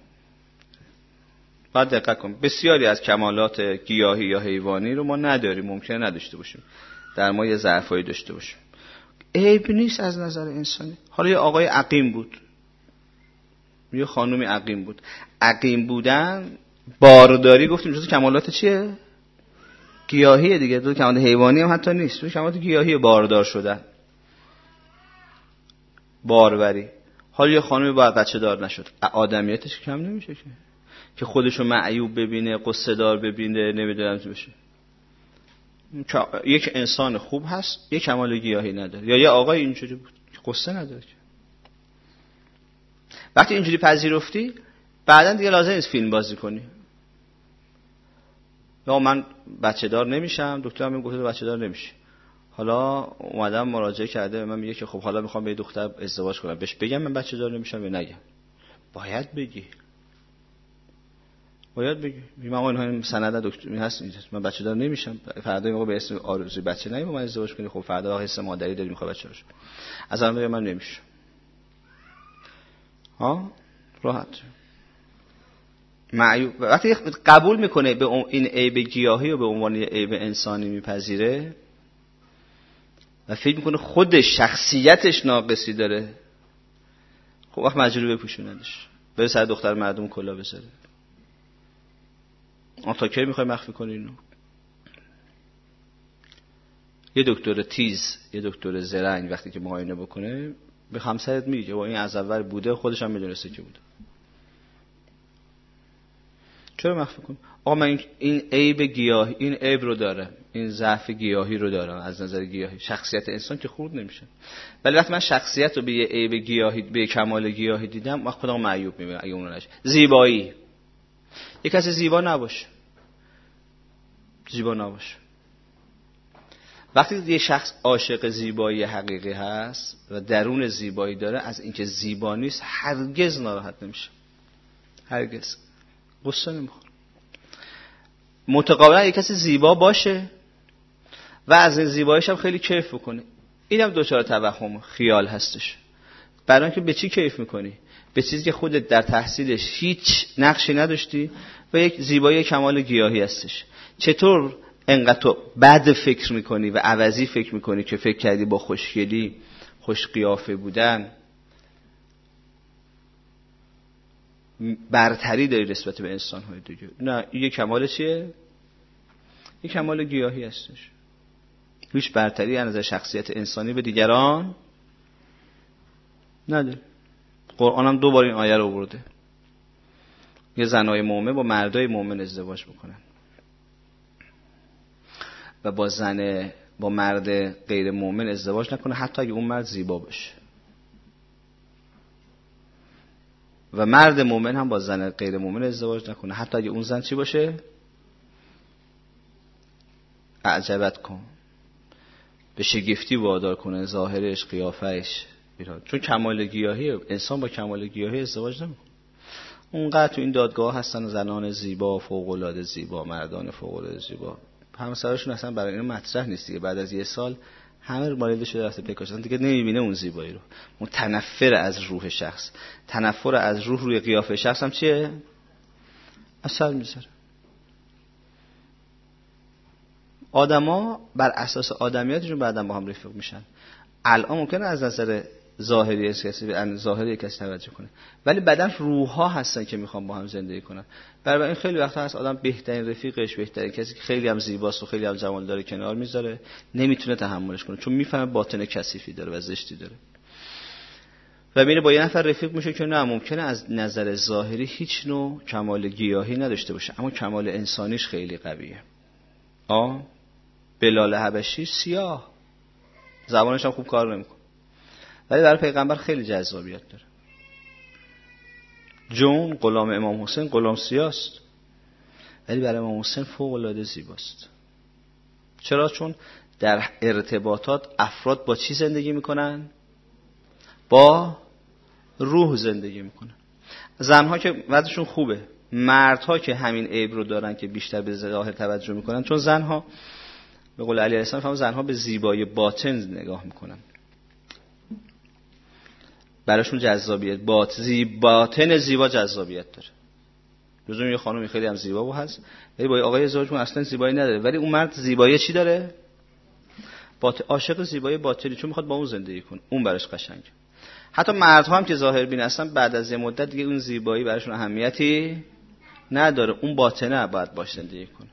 باید دقت کنیم بسیاری از کمالات گیاهی یا حیوانی رو ما نداریم، ممکنه نداشته باشیم، در ما یه ضعفایی داشته باشیم. عیب نیست از نظر انسانی. حالا یه آقای عقیم بود، یه خانومی عقیم بود. عقیم بودن بارداری گفتیم جزو کمالات چیه؟ گیاهیه دیگه. جزو کمالات حیوانی هم حتی نیست، جزو کمالات گیاهی باردار شدن، باروری. حالا یه خانومی باید بچه دار نشد، آدمیتش کم نمیشه که که خودشو معیوب ببینه، قصه دار ببینه، نمیدونم چی بشه. یک انسان خوب هست یک کمال گیاهی نداره، یا یه آقای اینجوری بود که قصه نداره. وقتی اینجوری پذیرفتی بعدن دیگه لازم نیست فیلم بازی کنی. یا من بچه دار نمیشم، دکترم میگه گفته بچه دار نمیشه. حالا اومدم مراجعه کرده به من میگه که خب حالا میخوام با دختر ازدواج کنم، بهش بگم من بچه دار نمیشم یا نگم؟ باید بگی. باید بگی. من اون سند دکتر هست من بچه دار نمیشم، فردا میگه به اسم آرزوی بچه نگیم من ازدواج کنی، خب فردا حس مادری داری میخواد بچه باشه. از الان من نمیشه. ها راحت. معیوب وقتی قبول میکنه به این عیب گیاهی و به عنوان عیب انسانی میپذیره و فکر میکنه خودش شخصیتش ناقصی داره، خب وقت مجبوری بپوشوندش، بره سر دختر مردم کلا بذاره. آن تا کی میخوای مخفی کنی اینو؟ یه دکتر تیز، یه دکتر زرنگ وقتی که معاینه بکنه به همسرت میگه با این از اول بوده، خودش هم میدونسته که بوده. چرا مخفی کنم؟ آقا من این عیب گیاهی، این عیب رو داره، این ضعف گیاهی رو دارم از نظر گیاهی. شخصیت انسان که خورد نمیشه. ولی وقتی من شخصیت رو به یه عیب گیاهی، به کمال گیاهی دیدم، وقت خودم معیوب میبینم. اگه اون رو نشه زیبایی، یک کسی زیبا نباشه، زیبا نباشه. وقتی یه شخص عاشق زیبایی حقیقی هست و درون زیبایی داره، از اینکه زیبا نیست هرگز ناراحت نمیشه، هرگز غصه نمیخوره. متقابلا یک کسی زیبا باشه و از این زیباییش هم خیلی کیف بکنه، اینم دوچار توهم خیال هستش. برای اینکه به چی کیف میکنی؟ به چیزی که خودت در تحصیلش هیچ نقشی نداشتی و یک زیبایی کمال گیاهی هستش. چطور انقدر تو بد فکر میکنی و عوضی فکر میکنی که فکر کردی با خوشگلی، خوش قیافه بودن برتری داری نسبت به انسان‌های دیگه؟ نه، این کمال چیه؟ این کمال گیاهی هستش. هیچ برتری از نظر شخصیت انسانی به دیگران نداره. قرآن هم دو بار این آیه رو آورده. یه زنای مومن با مردای مومن ازدواج بکنن و با زن با مرد غیر مومن ازدواج نکنه، حتی اگه اون مرد زیبا باشه. و مرد مومن هم با زن غیر مومن ازدواج نکنه، حتی اگه اون زن چی باشه؟ اعجبت کن، به شگفتی وادار کنه، ظاهرش، قیافش. چون کمال گیاهی، انسان با کمال گیاهی ازدواج نمیکنه. اونقدر تو این دادگاه هستن زنان زیبا، فوق‌العاده زیبا، مردان فوق‌العاده زیبا، همسرشون اصلا برای این مطرح نیست دیگه. بعد از یه سال همه مالیده شده رفته پیکاشن دیگه، نمیبینه اون زیبایی رو. متنفر از روح شخص، تنفر از روح روی قیافه شخص هم چیه؟ اثر میذاره. آدما بر اساس آدمیاتشون بعداً با هم رفیق میشن. الان ممکنه از نظر ظاهری کسی به ظاهری کسی توجه کنه، ولی بعداً روح‌ها هستن که میخوان با هم زندگی کنن. برای این خیلی وقتا هست آدم بهترین رفیقش، بهترین کسی که خیلی هم زیباست و خیلی هم جمال داره کنار میذاره، نمیتونه تحملش کنه، چون میفهمه باطن کثیفی داره و زشتی داره. و میره با یه نفر رفیق میشه که نه، ممکنه از نظر ظاهری هیچ نوع کمال گیاهی نداشته باشه، اما کمال انسانیش خیلی قویه. آ بلال حبشی سیاه، زبانش هم خوب کار نمیکنه، ولی برای پیغمبر خیلی جذابیت داره. جون غلام امام حسین غلام سیاست، ولی برای امام حسین فوق العاده زیباست. چرا؟ چون در ارتباطات افراد با چی زندگی میکنن؟ با روح زندگی میکنن. زنها که وضعشون خوبه، مردها که همین عیب رو دارن که بیشتر به ظاهر توجه میکنن، چون زنها به قول علی علیه السلام فهم زنها به زیبایی باطن نگاه میکنن، براشون جذابیت باطن زیبا جذابیت داره. روزم یه خانمی خیلی هم زیبا بود هست، ولی با آقای ازدواج کنه اصلا زیبایی نداره، ولی اون مرد زیبایی چی داره؟ باطن، عاشق زیبایی باطنی، چون میخواد با اون زندگی کنه، اون براش قشنگه. حتی مردها هم که ظاهر بین هستن بعد از یه مدت دیگه اون زیبایی براشون اهمیتی نداره، اون باطنه باید باش زندگی کنه،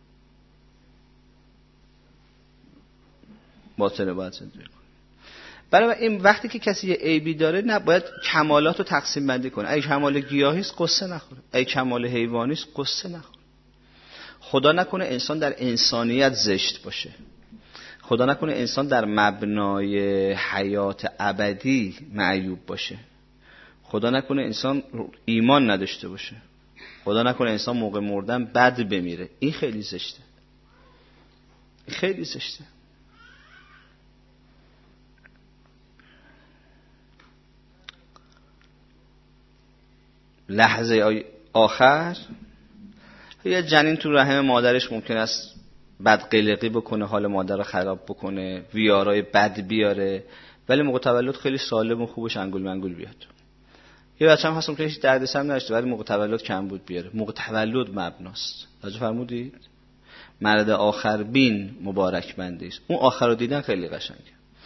باطنه باید زندگی کنه. برای این وقتی که کسی یه عیبی داره نباید کمالات رو تقسیم بندی کنه. اگه کمال گیاهی است قصه نخوره، اگه کمال حیوانی است قصه نخوره. خدا نکنه انسان در انسانیت زشت باشه، خدا نکنه انسان در مبنای حیات ابدی معیوب باشه، خدا نکنه انسان ایمان نداشته باشه. خدا نکنه انسان موقع مردن بد بمیره. این خیلی زشته، این خیلی زشته. لحظه آخر یه جنین تو رحم مادرش ممکن است بد قلقی بکنه، حال مادر رو خراب بکنه، ویارای بد بیاره، ولی موقع تولد خیلی سالم و خوبش انگول منگول بیاد. یه بچه هم هست ممکنه هیچ دردسر نداشته ولی موقع تولد کمبود بیاره. موقع تولد مبناست. توجه فرمودید؟ مرد آخر بین مبارک بنده است. اون آخر رو دیدن خیلی قشنگه.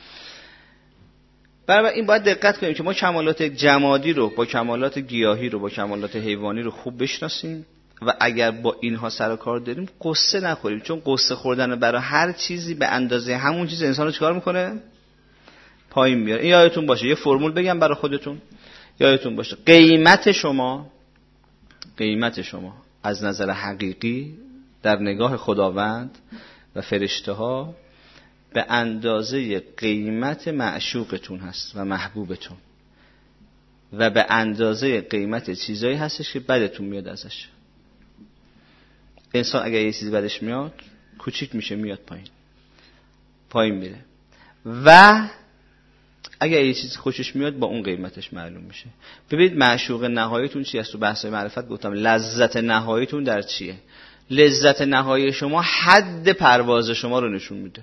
برای این باید دقت کنیم که ما کمالات جمادی رو با کمالات گیاهی رو با کمالات حیوانی رو خوب بشناسیم و اگر با اینها سر و کار داریم قصه نخوریم، چون قصه خوردن برای هر چیزی به اندازه همون چیز انسان رو چیکار میکنه؟ پایین میاره. این یادتون باشه. یه فرمول بگم برای خودتون یادتون باشه. قیمت شما قیمت شما از نظر حقیقی در نگاه خداوند و فرشته ها به اندازه قیمت معشوقتون هست و محبوبتون و به اندازه قیمت چیزایی هستش که بدتون میاد ازش. انسان اگر یه چیزی بدش میاد کوچیک میشه، میاد پایین پایین میره، و اگر یه چیزی خوشش میاد با اون قیمتش معلوم میشه. ببینید معشوق نهاییتون چی است؟ تو بحث معرفت گفتم لذت نهاییتون در چیه؟ لذت نهایی شما حد پرواز شما رو نشون میده.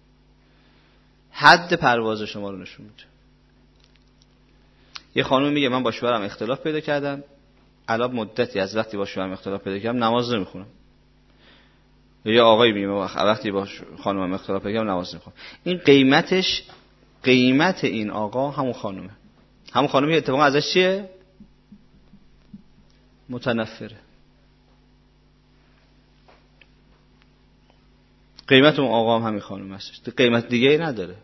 حد پرواز شما رو نشون میده. یه خانم میگه من با شوهرم اختلاف پیدا کردم، الان مدتی از وقتی با شوهرم اختلاف پیدا کردم نماز نمیخونم. یه آقایی میگه وقتی با خانمم اختلاف پیدا کردم نماز نمیخونم. این قیمتش، قیمت این آقا همون خانومه. همون خانومی اتفاقا ازش چیه؟ متنفره. قیمت اون آقا هم همین خانوم هستش، قیمت دیگه ای نداره.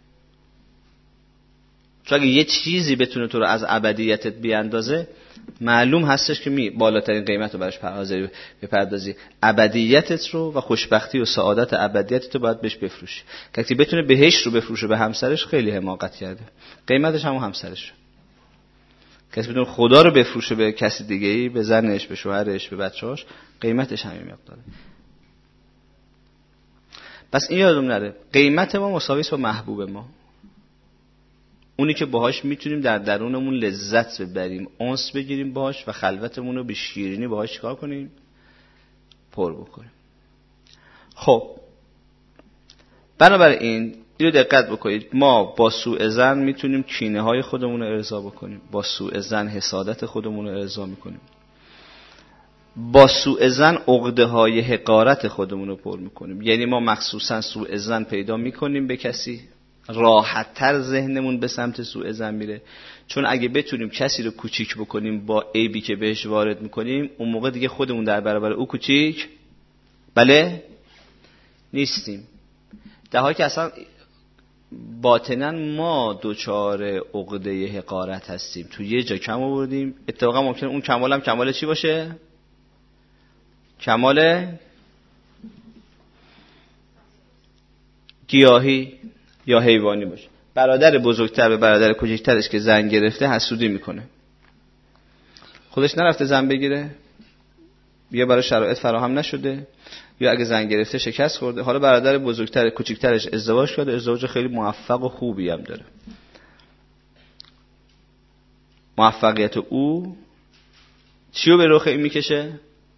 چون اگه یه چیزی بتونه تو رو از ابدیتت بیاندازه معلوم هستش که می بالاترین قیمت رو براش حاضری بپردازی. ابدیتت رو و خوشبختی و سعادت ابدیتت رو باید بهش بفروشی. کسی بتونه بهش رو بفروشه به همسرش خیلی حماقت کرده. قیمتش همون همسرش. کسی بتونه خدا رو بفروشه به کسی دیگه‌ای، به زنش، به شوهرش، به بچه‌هاش، قیمتش همین مقداره. پس این یادم نره قیمت ما مساوی است با محبوب ما، اونی که باهاش میتونیم در درونمون لذت ببریم، انس بگیریم باهاش و خلوتمون رو به شیرینی باهاش چیکار کنیم؟ پر بکنیم. خب بنابراین اینو دقت بکنید، ما با سوء ظن میتونیم کینه های خودمون رو ارضا بکنیم، با سوء ظن حسادت خودمون رو ارضا میکنیم، با سوء ظن عقده های حقارت خودمون رو پر میکنیم. یعنی ما مخصوصا سوء ظن پیدا میکنیم به کسی، راحت تر ذهنمون به سمت سوء ظن میره، چون اگه بتونیم کسی رو کوچیک بکنیم با عیبی که بهش وارد میکنیم، اون موقع دیگه خودمون در برابر او کوچیک بله نیستیم. در حالی که اصلا باطنا ما دوچار عقده حقارت هستیم، تو یه جا کم آوردیم. اتفاقا ممکنه اون کمال هم کمال چی باشه؟ کمال گیاهی یا حیوانی باشه. برادر بزرگتر به برادر کوچکترش که زن گرفته حسودی میکنه، خودش نرفته زن بگیره، یا برای شرایط فراهم نشده، یا اگه زن گرفته شکست خورده. حالا برادر بزرگتر کوچکترش ازدواج کرده، ازدواج خیلی موفق و خوبی هم داره. موفقیت او چیو به رخ این میکشه؟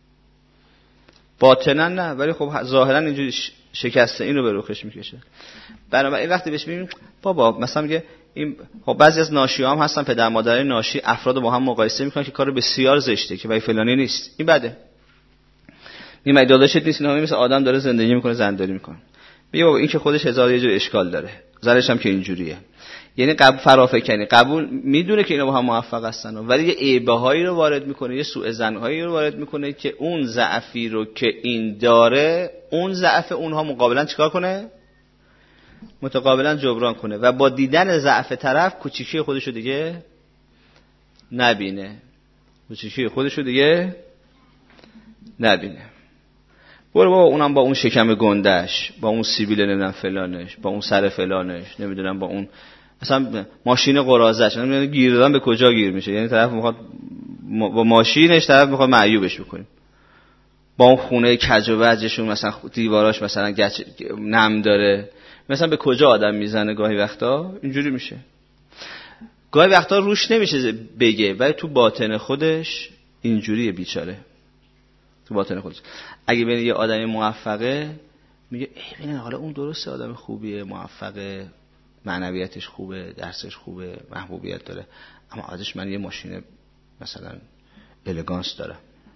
باطنا نه، ولی خب ظاهرا اینجوری شکسته اینو به رخش میکشه. بنابراین وقتی بهش میگیم بابا مثلا میگه این، خب بعضی از ناشی‌ها هم هستن، پدر مادرای ناشی افراد با هم مقایسه میکنن که کار بسیار زشته، که وای فلانی نیست، این بده، این مگه داداشت نیست، اینا مثل آدم داره زندگی میکنه، زنداری میکنه. میگه بابا این که خودش هزار یه جور اشکال داره، زرش هم که اینجوریه. یعنی قبول فرافکنی، قبول میدونه که اینا با هم موفق هستن، ولی یه عیبه هایی رو وارد میکنه، یه سوء ظن هایی رو وارد میکنه که اون ضعفی رو که این داره، اون ضعف اونها مقابلا چیکار کنه؟ متقابلا جبران کنه و با دیدن ضعف طرف کوچیکی خودشو دیگه نبینه، کوچیکی خودشو دیگه نبینه. برو بابا اونم با اون شکم گندش، با اون سیبیل نمیدونم فلانش، با اون سر فلانش، نمیدونم با اون مثلا ماشین قرازش، نمیدونم گیر دادن به کجا گیر میشه. یعنی طرف میخواد با ماشینش طرف میخواد معیوبش بکنیم، با اون خونه کج و وجشون مثلا دیواراش مثلا گچ نم داره، مثلا به کجا آدم میزنه گاهی وقتا اینجوری میشه. گاهی وقتا روش نمیشه بگه ولی تو باطن خودش اینجوریه بیچاره. تو باطن خودش اگه ببینه یه آدم موفقه میگه ای ببین حالا اون درسته آدم خوبیه، موفقه، معنویتش خوبه، درسش خوبه، محبوبیت داره، اما ازش من یه ماشین مثلا الگانس دارم،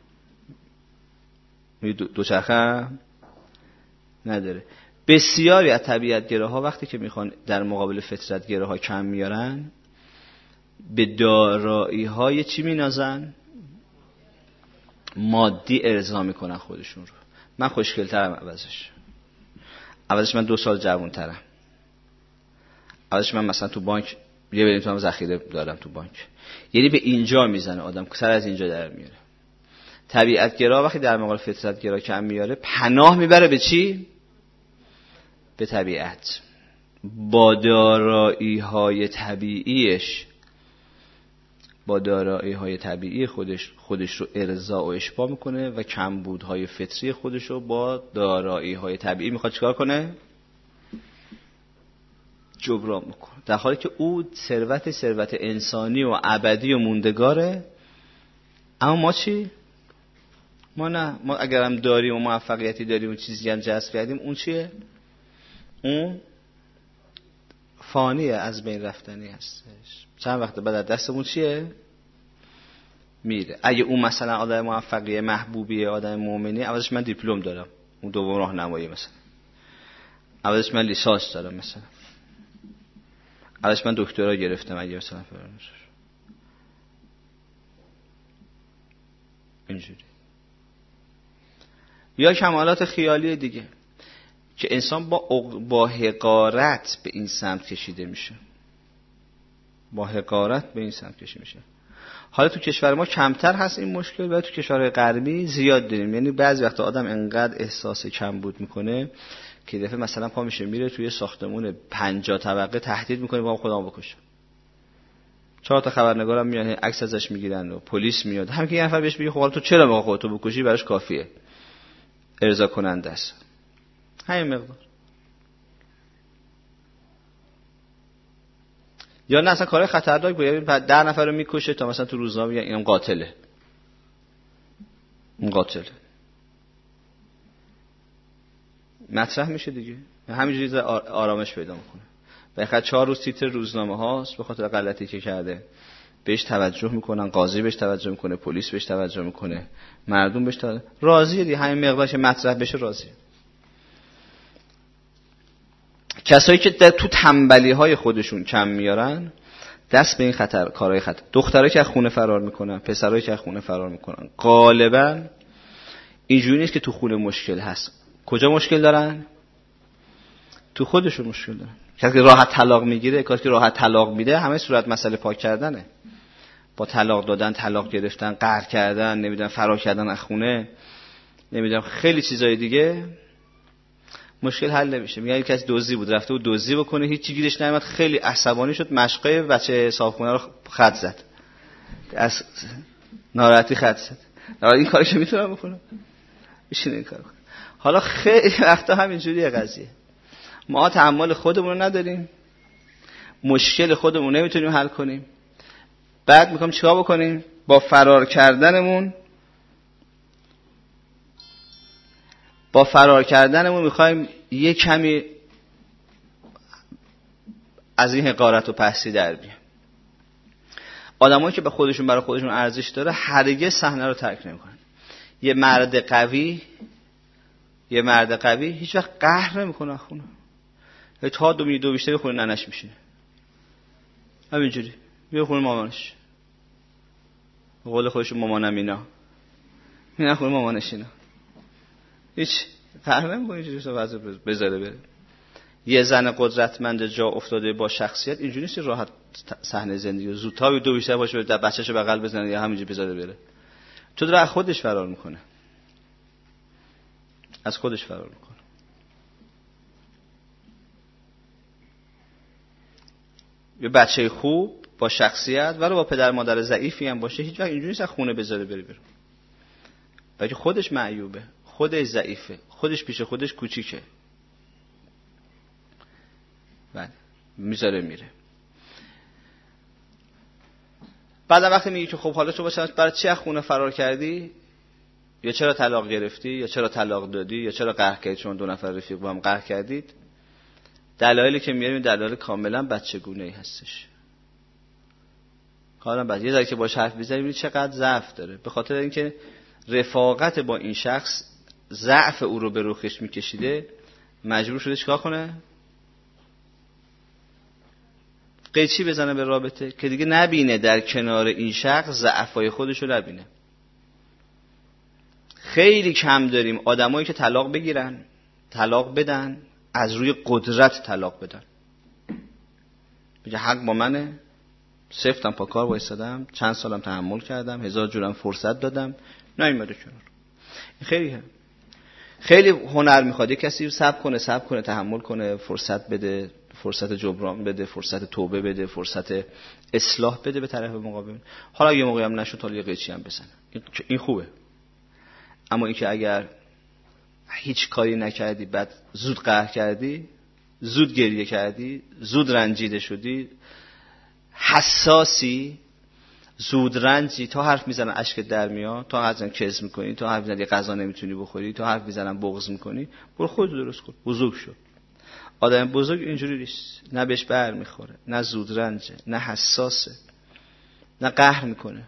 دو, دو چرخه نداره. بسیاری از طبیعت گراها وقتی که میخوان در مقابل فطرت گراها کم میارن به دارایی های چی مینازن؟ مادی ارضا میکنن خودشون رو. من خوشگل‌ترم عوضش، عوضش من دو سال جوان‌ترم، عوضش من مثلا تو بانک یه بریم تو هم ذخیره دارم تو بانک. یعنی به اینجا میزنه آدم، سر از اینجا در میاره. طبیعت گرا وقتی در مقابل فطرت گرا کم میاره پناه میبره به چی؟ به طبیعت، با دارایی های طبیعیش، با دارایی های طبیعی خودش خودش رو ارضا و اشباع میکنه و کمبودهای فطری خودش رو با دارایی های طبیعی میخواد چیکار کنه؟ جبران میکنه، در حالی که او ثروت ثروت انسانی و ابدی و موندگاره. اما ما چی؟ ما نه، ما اگرم داریم و موفقیتی داریم و چیزی هم جذب کردیم، اون چیه؟ اون فانیه، از بین رفتنی هستش، چند وقت بعد از دستمون چیه؟ میره. اگه اون مثلا آدم موفقیه، محبوبیه، آدم مومنی، اولش من دیپلم دارم، اون دوم راهنمایی مثلا، اولش من لیسانس دارم مثلا، اولش من دکترا گرفتم اگه مثلا فرانسه اینجوری. یا کمالات خیالی دیگه که انسان با با حقارت به این سمت کشیده میشه، با حقارت به این سمت کشیده میشه. حالا تو کشور ما کمتر هست این مشکل، ولی تو کشورهای غربی زیاد داریم. یعنی بعضی وقتا آدم انقدر احساس کمبود میکنه که دفعه مثلا پا میشه میره توی ساختمون پنجاه طبقه تهدید میکنه با خودم بکشم. چهار تا خبرنگارم میان عکس ازش میگیرن و پلیس میاد، هم که یه نفر بهش میگه خب تو چرا میخوای خودتو بکشی، براش کافیه، ارضا کننده است. همین مقدار. یا نه اصلا کارهای خطرناک بود، بعد ده نفر رو میکشه تا مثلا تو روزنامه میگن اینم قاتله، اون قاتله، مطرح میشه دیگه، همینجوری آرامش پیدا میکنه. بخاطر چهار روز تیتر روزنامه هاست به خاطر غلطی که کرده، بهش توجه میکنن، قاضی بهش توجه میکنه، پلیس بهش توجه میکنه، مردم بهش توجه، راضیه دیگه، همین مقدارش مطرح بشه راضیه. کسایی که در تو تنبلی های خودشون کم میارن دست به این خطر کارهای خطر، دخترایی که از خونه فرار میکنن، پسرایی که از خونه فرار میکنن، غالبا اینجوری نیست که تو خونه مشکل هست. کجا مشکل دارن؟ تو خودشون مشکل دارن. کسی که راحت طلاق میگیره، کسی که راحت طلاق میده، همه صورت مسئله پاک کردنه، با طلاق دادن، طلاق گرفتن، قهر کردن، نمیدونم فرار کردن از خونه، نمیدونم خیلی چیزای دیگه، مشکل حل نمیشه. میگن کسی دزدی بود رفته و دزدی بکنه، هیچ چیزی گیرش نمیاد، خیلی عصبانی شد، مشقه بچه صاحبخونه رو خط زد، از ناراحتی خط زد. این کارشو میتونم بکنم؟ میشه این کارو. حالا خیلی وقتا همینجوریه قضیه، ما تحمل خودمون رو نداریم، مشکل خودمون نمیتونیم حل کنیم، بعد میگم چیکار بکنیم؟ با فرار کردنمون با فرار کردنمون میخوایم یه کمی از این حقارت و پستی در بیان. آدمایی که به خودشون برای خودشون ارزش داره هرگز صحنه رو ترک نمیکنن. یه مرد قوی یه مرد قوی هیچ وقت قهر نمیکنه خونه، تا دو می دو بیشتر خونه ننش میشینه، همینجوری یه خونه مامانش، به قول خودش مامانم اینا اینا خونه مامانش اینا، هیچ قهر نمیکنه، اینجوری وضع بذاره بره. یه زن قدرتمند جا افتاده با شخصیت اینجوری نیست راحت صحنه زندگی زودتابی دو بیشتر باشه در بچه‌شو بغل بزنه یا همینجوری بذاره بره. تو داره از خودش فرار میکنه، از خودش فرار میکنه. یه بچه خوب با شخصیت، ولی با پدر مادر ضعیفی هم باشه هیچ وقت اینجوری نیست خونه بذاره بره بیرون، بلکه خودش معیوبه، خودش ضعیفه، خودش پیش خودش کوچیکه، بعد میذاره میره. بعدم وقتی میگی که خب حالا تو باشه برای چی از خونه فرار کردی، یا چرا طلاق گرفتی، یا چرا طلاق دادی، یا چرا قهر کردی چون دو نفر رفیق با هم قهر کردید، دلایلی که میاریم دلایل کاملا بچگونه‌ای هستش. حالا بعد یه ذره که باش حرف بزنیم چقدر ضعف داره، به خاطر اینکه رفاقت با این شخص ضعف او رو به روخش میکشیده، مجبور شده چیکار کنه؟ قیچی بزنه به رابطه که دیگه نبینه در کنار این شخص ضعفای خودش رو نبینه. خیلی کم داریم آدمایی که طلاق بگیرن، طلاق بدن، از روی قدرت طلاق بدن، بگه حق با منه، سفتم پا کار وایسادم، چند سالم تحمل کردم، هزار جورم فرصت دادم، نیومده کنار. خیلی هم. خیلی هنر میخواد کسی صبر کنه، صبر کنه، تحمل کنه، فرصت بده، فرصت جبران بده، فرصت توبه بده، فرصت اصلاح بده به طرف مقابل. حالا یه موقعی هم نشد، حالا یه قیچی هم بزنه، این خوبه. اما اینکه اگر هیچ کاری نکردی، بعد زود قهر کردی، زود گریه کردی، زود رنجیده شدی، حساسی، زود رنجی، تا حرف میزنن اشکت در میاد، تا حرف میزنن کذب میکنی، تا حرف میزنن یه غذا نمیتونی بخوری، تا حرف میزنن بغض میکنی، برو خودت درست کن، بزرگ شو. آدم بزرگ اینجوری نیست، نه بهش بر میخوره، نه زود رنجه، نه حساسه، نه قهر میکنه.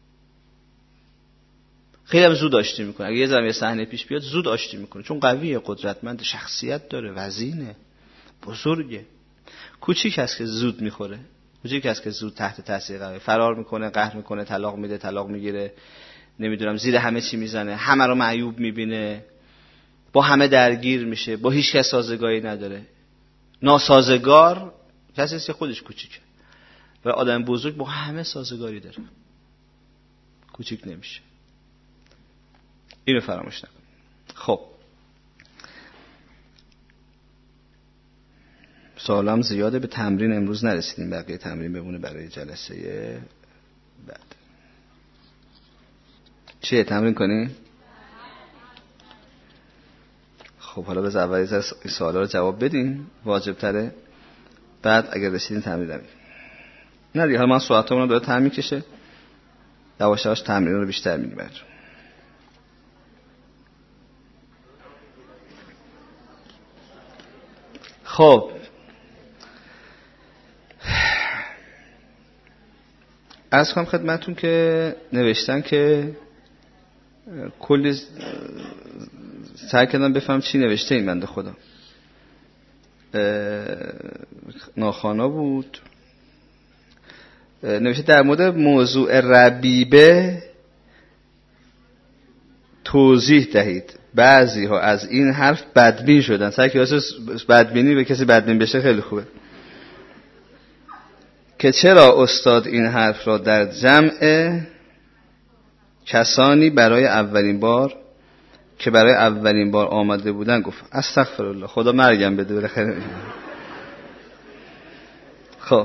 خیلی هم زود آشتی میکنه، اگه یه ذره یه صحنه پیش بیاد زود آشتی میکنه، چون قویه، قدرتمند، شخصیت داره، وزینه، بزرگه. کوچیک هست که زود میخوره، کوچیک هست که زود تحت تاثیر قرار فرار میکنه، قهر میکنه، طلاق میده، طلاق میگیره، نمیدونم زیر همه چی میزنه، همه رو معیوب میبینه، با همه درگیر میشه، با هیچ کس سازگاری نداره. ناسازگار کسی است که خودش کوچیکه، و آدم بزرگ با همه سازگاری داره، کوچیک نمیشه. اینو فراموش نکن. خب سوالام زیاده، به تمرین امروز نرسیدیم، بقیه تمرین بمونه برای جلسه بعد. چیه تمرین کنیم؟ خب حالا بذار اول از این سوالا رو جواب بدیم، واجب تره، بعد اگر رسیدین تمرین رو نه دیگه. حالا من سوالاتمون رو داره تمرین کشه، یواش یواش تمرین رو بیشتر میگیرم. خب عرض کنم خدمتون که نوشتن که کلی سعی کردم بفهم چی نوشته این بنده خدا. ناخوانا بود، نوشته در مورد موضوع ربیبه توضیح دهید. بعضی ها از این حرف بدبین شدن. سعی که بدبینی به کسی بدبین بشه خیلی خوبه. که چرا استاد این حرف را در جمع کسانی برای اولین بار که برای اولین بار آمده بودن گفت؟ استغفرالله، خدا مرگم بده بالاخره. خب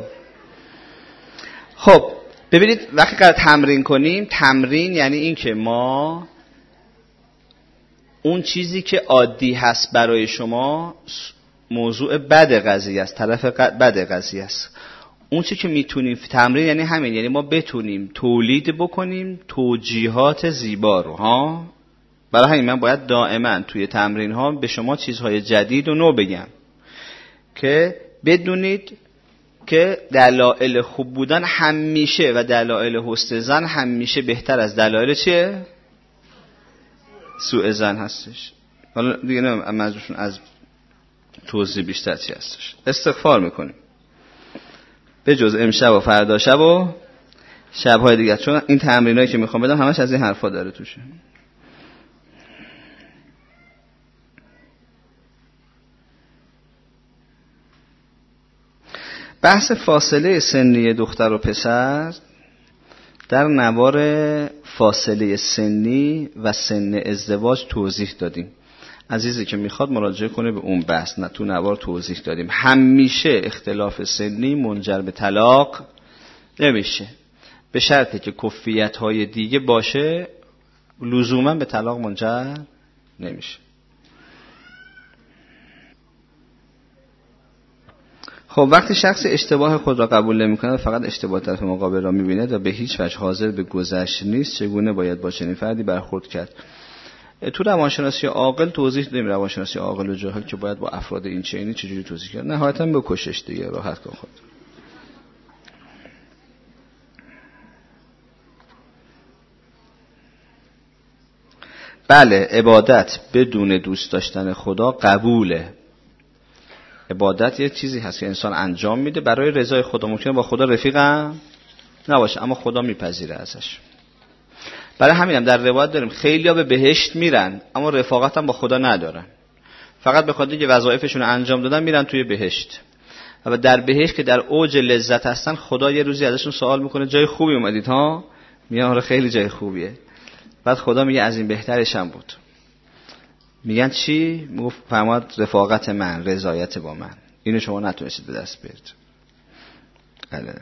خب ببینید وقتی قرار تمرین کنیم، تمرین یعنی این که ما اون چیزی که عادی هست برای شما موضوع بد قضیه است، طرف بد قضیه است. اون چیزی که میتونیم تمرین یعنی همین، یعنی ما بتونیم تولید بکنیم توجیهات زیبا رو ها. برای همین من باید دائما توی تمرین ها به شما چیزهای جدید و نو بگم که بدونید که دلایل خوب بودن همیشه و دلایل حسن ظن همیشه بهتر از دلایل چیه؟ سوء ظن هستش. حالا دیگه نه منظورشون از توضیح بیشتر چی هستش. استغفار میکنیم به جز امشب و فردا شب و شب‌های دیگه، چون این تمرینایی که میخوام بدم همش از این حرفا داره توشه. بحث فاصله سنی دختر و پسر در نوار فاصله سنی و سن ازدواج توضیح دادیم. عزیزی که میخواد مراجعه کنه به اون بحث، نه تو نوار توضیح دادیم. همیشه اختلاف سنی منجر به طلاق نمیشه، به شرطی که کفیت های دیگه باشه لزوما به طلاق منجر نمیشه. خب وقتی شخص اشتباه خود را قبول نمی‌کند، فقط اشتباه طرف مقابل را می‌بیند و به هیچ وجه حاضر به گذشت نیست، چگونه باید با چنین فردی برخورد کرد؟ تو روانشناسی عاقل توضیح دادیم، روانشناسی عاقل و جاهل که باید با افراد این چنینی چجوری توضیح کرد. نهایتاً بکشش دیگه، راحت کن خود. بله، عبادت بدون دوست داشتن خدا قبوله. عبادت یه چیزی هست که انسان انجام میده برای رضای خدا. ممکنه با خدا رفیقم نباشه اما خدا میپذیره ازش. برای همینم در روایت داریم خیلی‌ها به بهشت میرن اما رفاقت هم با خدا ندارن، فقط به خاطر اینکه وظایفشون رو انجام دادن میرن توی بهشت. و در بهشت که در اوج لذت هستن، خدا یه روزی ازشون سوال میکنه جای خوبی اومدید ها؟ میگن آره خیلی جای خوبیه. بعد خدا میگه از این بهترش هم بود. میگن چی؟ میگفت فرمود رفاقت من، رضایت با من. اینو شما نتونستید به دست بیارید. بله.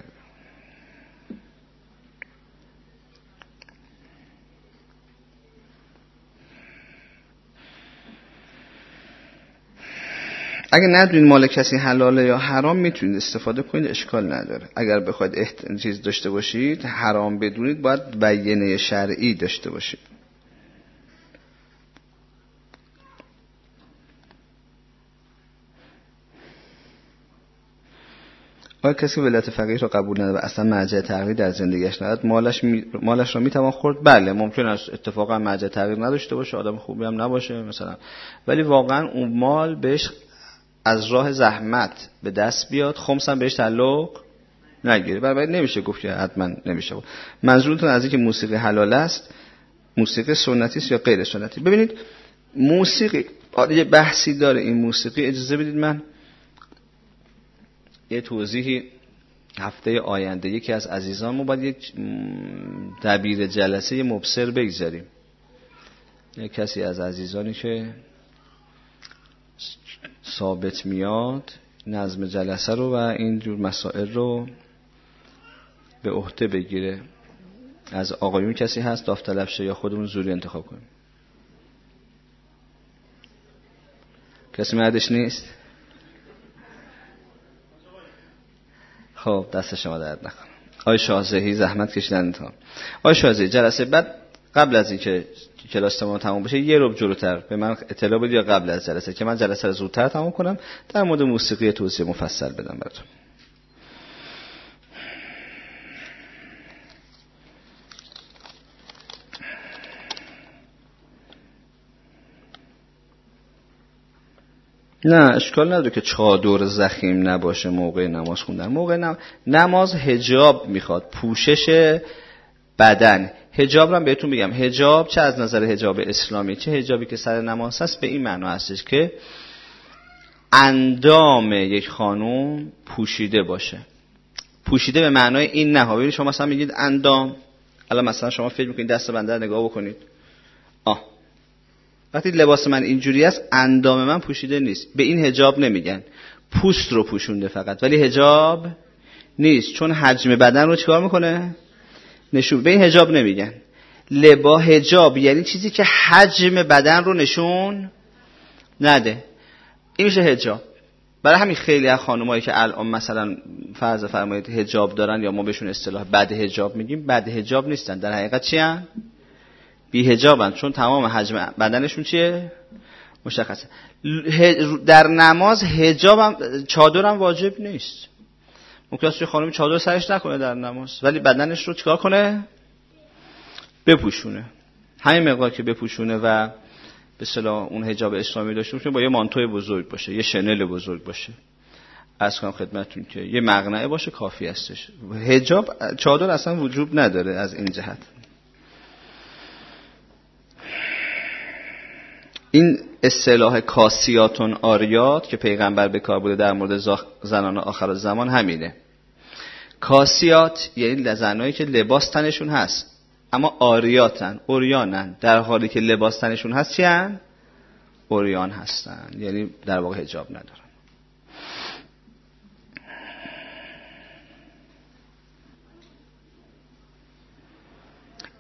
اگه ندونید مال کسی حلاله یا حرام میتونید استفاده کنید، اشکال نداره. اگر بخواید احت... چیز داشته باشید حرام بدونید، باید بیانیه شرعی داشته باشید. آیا کسی ولایت فقیه را قبول نداره و اصلا مرجع تغییر در زندگیش نداره، مالش می... مالش را میتوان خورد؟ بله، ممکن است اتفاقا مرجع تغییر نداشته باشه، آدم خوبی هم نباشه مثلا، ولی واقعا اون مال بهش از راه زحمت به دست بیاد، خمس هم بهش تعلق نگیره. برای نمیشه گفت که حتما نمیشه بود. منظورتون از اینکه موسیقی حلال است، موسیقی سنتی است یا غیر سنتی؟ ببینید موسیقی یه بحثی داره. این موسیقی، اجازه بدید من یه توضیحی هفته آینده یکی از عزیزانمون باید یک دبیر جلسه مبصر بگذاریم. یک کسی از عزیزانی که ثابت میاد نظم جلسه رو و این جور مسائل رو به عهده بگیره. از آقایون کسی هست داوطلب شه یا خودمون زوری انتخاب کنیم؟ کسی مردش نیست؟ خب دست شما درد نکنه. آقای شاهزهی زحمت کشیدن تا. آقای شاهزهی جلسه بعد قبل از اینکه کلاس ما تموم بشه یه ربع جلوتر به من اطلاع بدید یا قبل از جلسه که من جلسه رو زودتر تموم کنم، در مورد موسیقی توضیح مفصل بدم براتون. نه اشکال نداره که چادر ضخیم نباشه موقع نماز خوندن. موقع نم... نماز حجاب میخواد، پوشش بدن. حجاب رو هم بهتون بگم، حجاب چه از نظر حجاب اسلامی چه حجابی که سر نماز هست به این معنا هستش که اندام یک خانوم پوشیده باشه. پوشیده به معنای این نه ها. ببینید شما مثلا میگید اندام، الان مثلا شما فکر میکنید دست بنده رو نگاه بکنید، آه وقتی لباس من اینجوری است اندام من پوشیده نیست، به این حجاب نمیگن. پوست رو پوشونده فقط، ولی حجاب نیست، چون حجم بدن رو چیکار میکنه؟ نشون. به این حجاب نمیگن. لبا حجاب یعنی چیزی که حجم بدن رو نشون نده، این میشه حجاب. برای همین خیلی از خانمایی که الان مثلا فرض فرمایید حجاب دارن یا ما بهشون اصطلاح بد حجاب میگیم، بد حجاب نیستن، در حقیقت چی ان؟ بی حجابن، چون تمام حجم بدنشون چیه؟ مشخصه. در نماز حجاب هم چادر هم واجب نیست. ممکن است خانم چادر سرش نکنه در نماز ولی بدنش رو چیکار کنه؟ بپوشونه. همین مقدار که بپوشونه و به اصطلاح اون حجاب اسلامی داشته باشه، با یه مانتوی بزرگ باشه، یه شنل بزرگ باشه. عرض کنم خدمتتون که یه مقنعه باشه کافی هستش. حجاب چادر اصلا وجوب نداره از این جهت. این اصطلاح کاسیاتون آریات که پیغمبر به کار بوده در مورد زنان آخر زمان همینه. کاسیات یعنی زنایی که لباس تنشون هست اما آریاتن، اوریانن، در حالی که لباس تنشون هست چی هن؟ اوریان هستن، یعنی در واقع حجاب ندارن.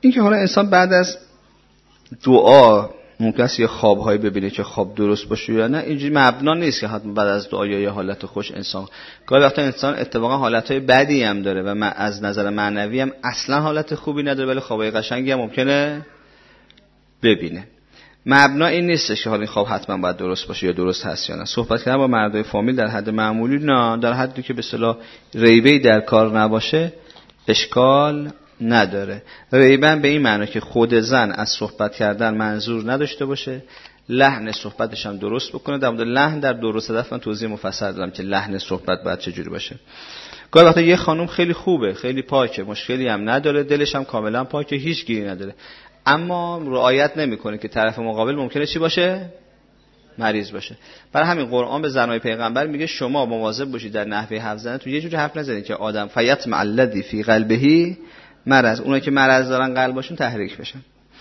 این که حالا انسان بعد از دعا ممکن است یه خواب‌هایی ببینه که خواب درست باشه یا نه، اینجوری مبنا نیست که حتما بعد از دعا یا حالت خوش انسان. گاهی وقتا انسان اتفاقا حالتهای بدی هم داره و از نظر معنوی هم اصلا حالت خوبی نداره، ولی خوابای قشنگی هم ممکنه ببینه. مبنا این نیستش که حالا این خواب حتما باید درست باشه یا درست هست یا نه. صحبت کردن با مردای فامیل در حد معمولی نه، در حدی که به اصطلاح ریبه‌ای در کار نباشه اشکال نداره. ریبه به این معنی که خود زن از صحبت کردن منظور نداشته باشه، لحن صحبتش هم درست بکنه. در مورد لحن در دور صدف من توضیح مفصل دادم که لحن صحبت باید چجوری باشه. گاهی وقتا یه خانم خیلی خوبه، خیلی پاکه، مشکلی هم نداره، دلش هم کاملا پاکه، هیچ گیری نداره، اما رعایت نمیکنه که طرف مقابل ممکنه چی باشه؟ مریض باشه. برای همین قرآن به زنای پیغمبر میگه شما مواظب باشید در نحوه حرف زدنتون یه جوری حرف نزنید که آدم فیطمع الذی فی قلبه مرض، اونایی که مرض دارن قلبشون تحریک بشن.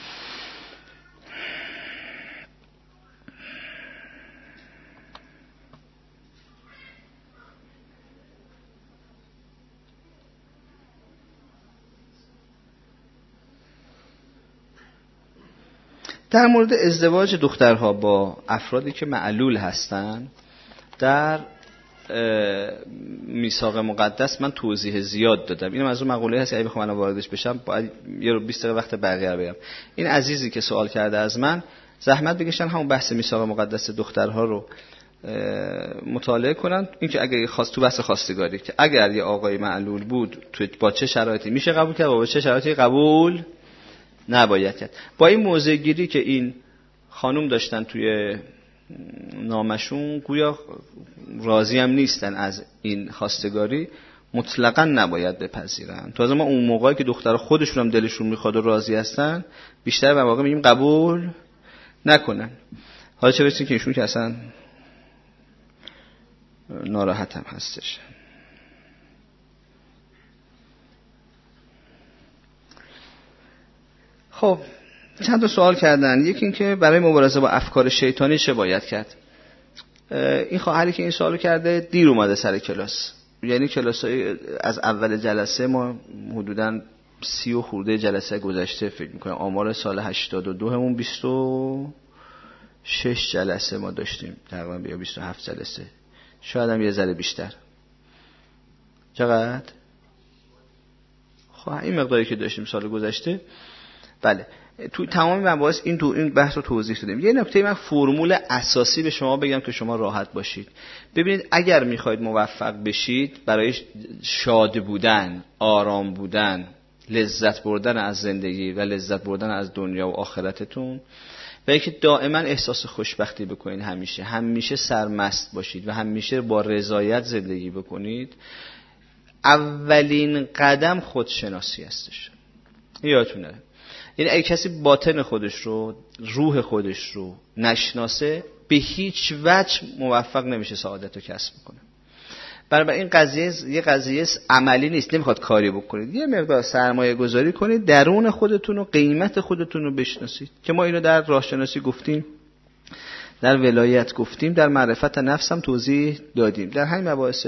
در مورد ازدواج دخترها با افرادی که معلول هستن در میثاق مقدس من توضیح زیاد دادم. اینم از اون مقوله هست اگه بخوام الان واردش بشم باید یه رو بیست دقیقه وقت بقیه رو بگم. این عزیزی که سوال کرده از من زحمت بکشن همون بحث میثاق مقدس دخترها رو مطالعه کنن. این که اگه خواست تو بحث خواستگاری که اگر یه آقای معلول بود تو با چه شرایطی میشه قبول کرد و با چه شرایطی قبول نباید کرد. با این موضع گیری که این خانم داشتن توی نامشون گویا راضی هم نیستن از این خواستگاری، مطلقاً نباید بپذیرن. تازه ما اون موقعی که دختر خودشون هم دلشون میخواد و راضی هستن بیشتر به واقع میگیم قبول نکنن. حالا چه برسیم که ایشون که اصلا ناراحت هم هستش. خب چند تا سوال کردن. یکی این که برای مبارزه با افکار شیطانی چه باید کرد. این خواهری که این سوالو کرده دیر اومده سر کلاس، یعنی کلاسای از اول جلسه ما حدوداً سی و خورده جلسه گذشته فکر میکنم، آمار سال هشتاد و دو همون بیست و شش جلسه ما داشتیم تقریبا، یا بیست و هفت جلسه، شاید هم یه ذره بیشتر. چقدر؟ خب این مقداری که داشتیم سال گذشته. بله تو تمام مباحث این تو این بحث رو توضیح دادیم. یه نکته من فرمول اساسی به شما بگم که شما راحت باشید. ببینید اگر میخواید موفق بشید برای شاد بودن، آرام بودن، لذت بردن از زندگی و لذت بردن از دنیا و آخرتتون و اینکه دائما احساس خوشبختی بکنید، همیشه همیشه سرمست باشید و همیشه با رضایت زندگی بکنید، اولین قدم خودشناسی هستش. یادتونه یعنی اگه کسی باطن خودش رو، روح خودش رو نشناسه به هیچ وجه موفق نمیشه سعادت رو کسب کنه. برای این قضیه یه قضیه عملی نیست، نمیخواد کاری بکنید، یه مقدار سرمایه گذاری کنید، درون خودتون و قیمت خودتون رو بشناسید که ما اینو در راهشناسی گفتیم، در ولایت گفتیم، در معرفت نفس هم توضیح دادیم. در همین مباحث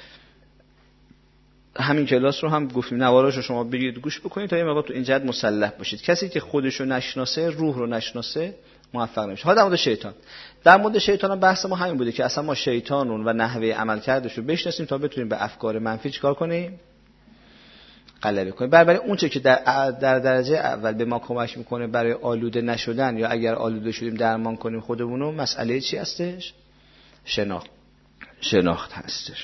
همین کلاس رو هم گفتیم، نوارش رو شما بگیرید گوش بکنید تا یه مقدار تو این جهت مسلح باشید. کسی که خودش رو نشناسه، روح رو نشناسه، موفق نمیشه. حالا در مورد شیطان، در مورد شیطان هم بحث ما همین بوده که اصلا ما شیطانون و نحوه عملکردش رو بشناسیم تا بتونیم به افکار منفی چیکار کنیم؟ غلبه کنیم. برای اون چه که در, در درجه اول به ما کمک میکنه برای آلوده نشدن یا اگر آلوده شدیم درمان کنیم خودمونو، مسئله چی هستش؟ شناخت. شناخت هستش.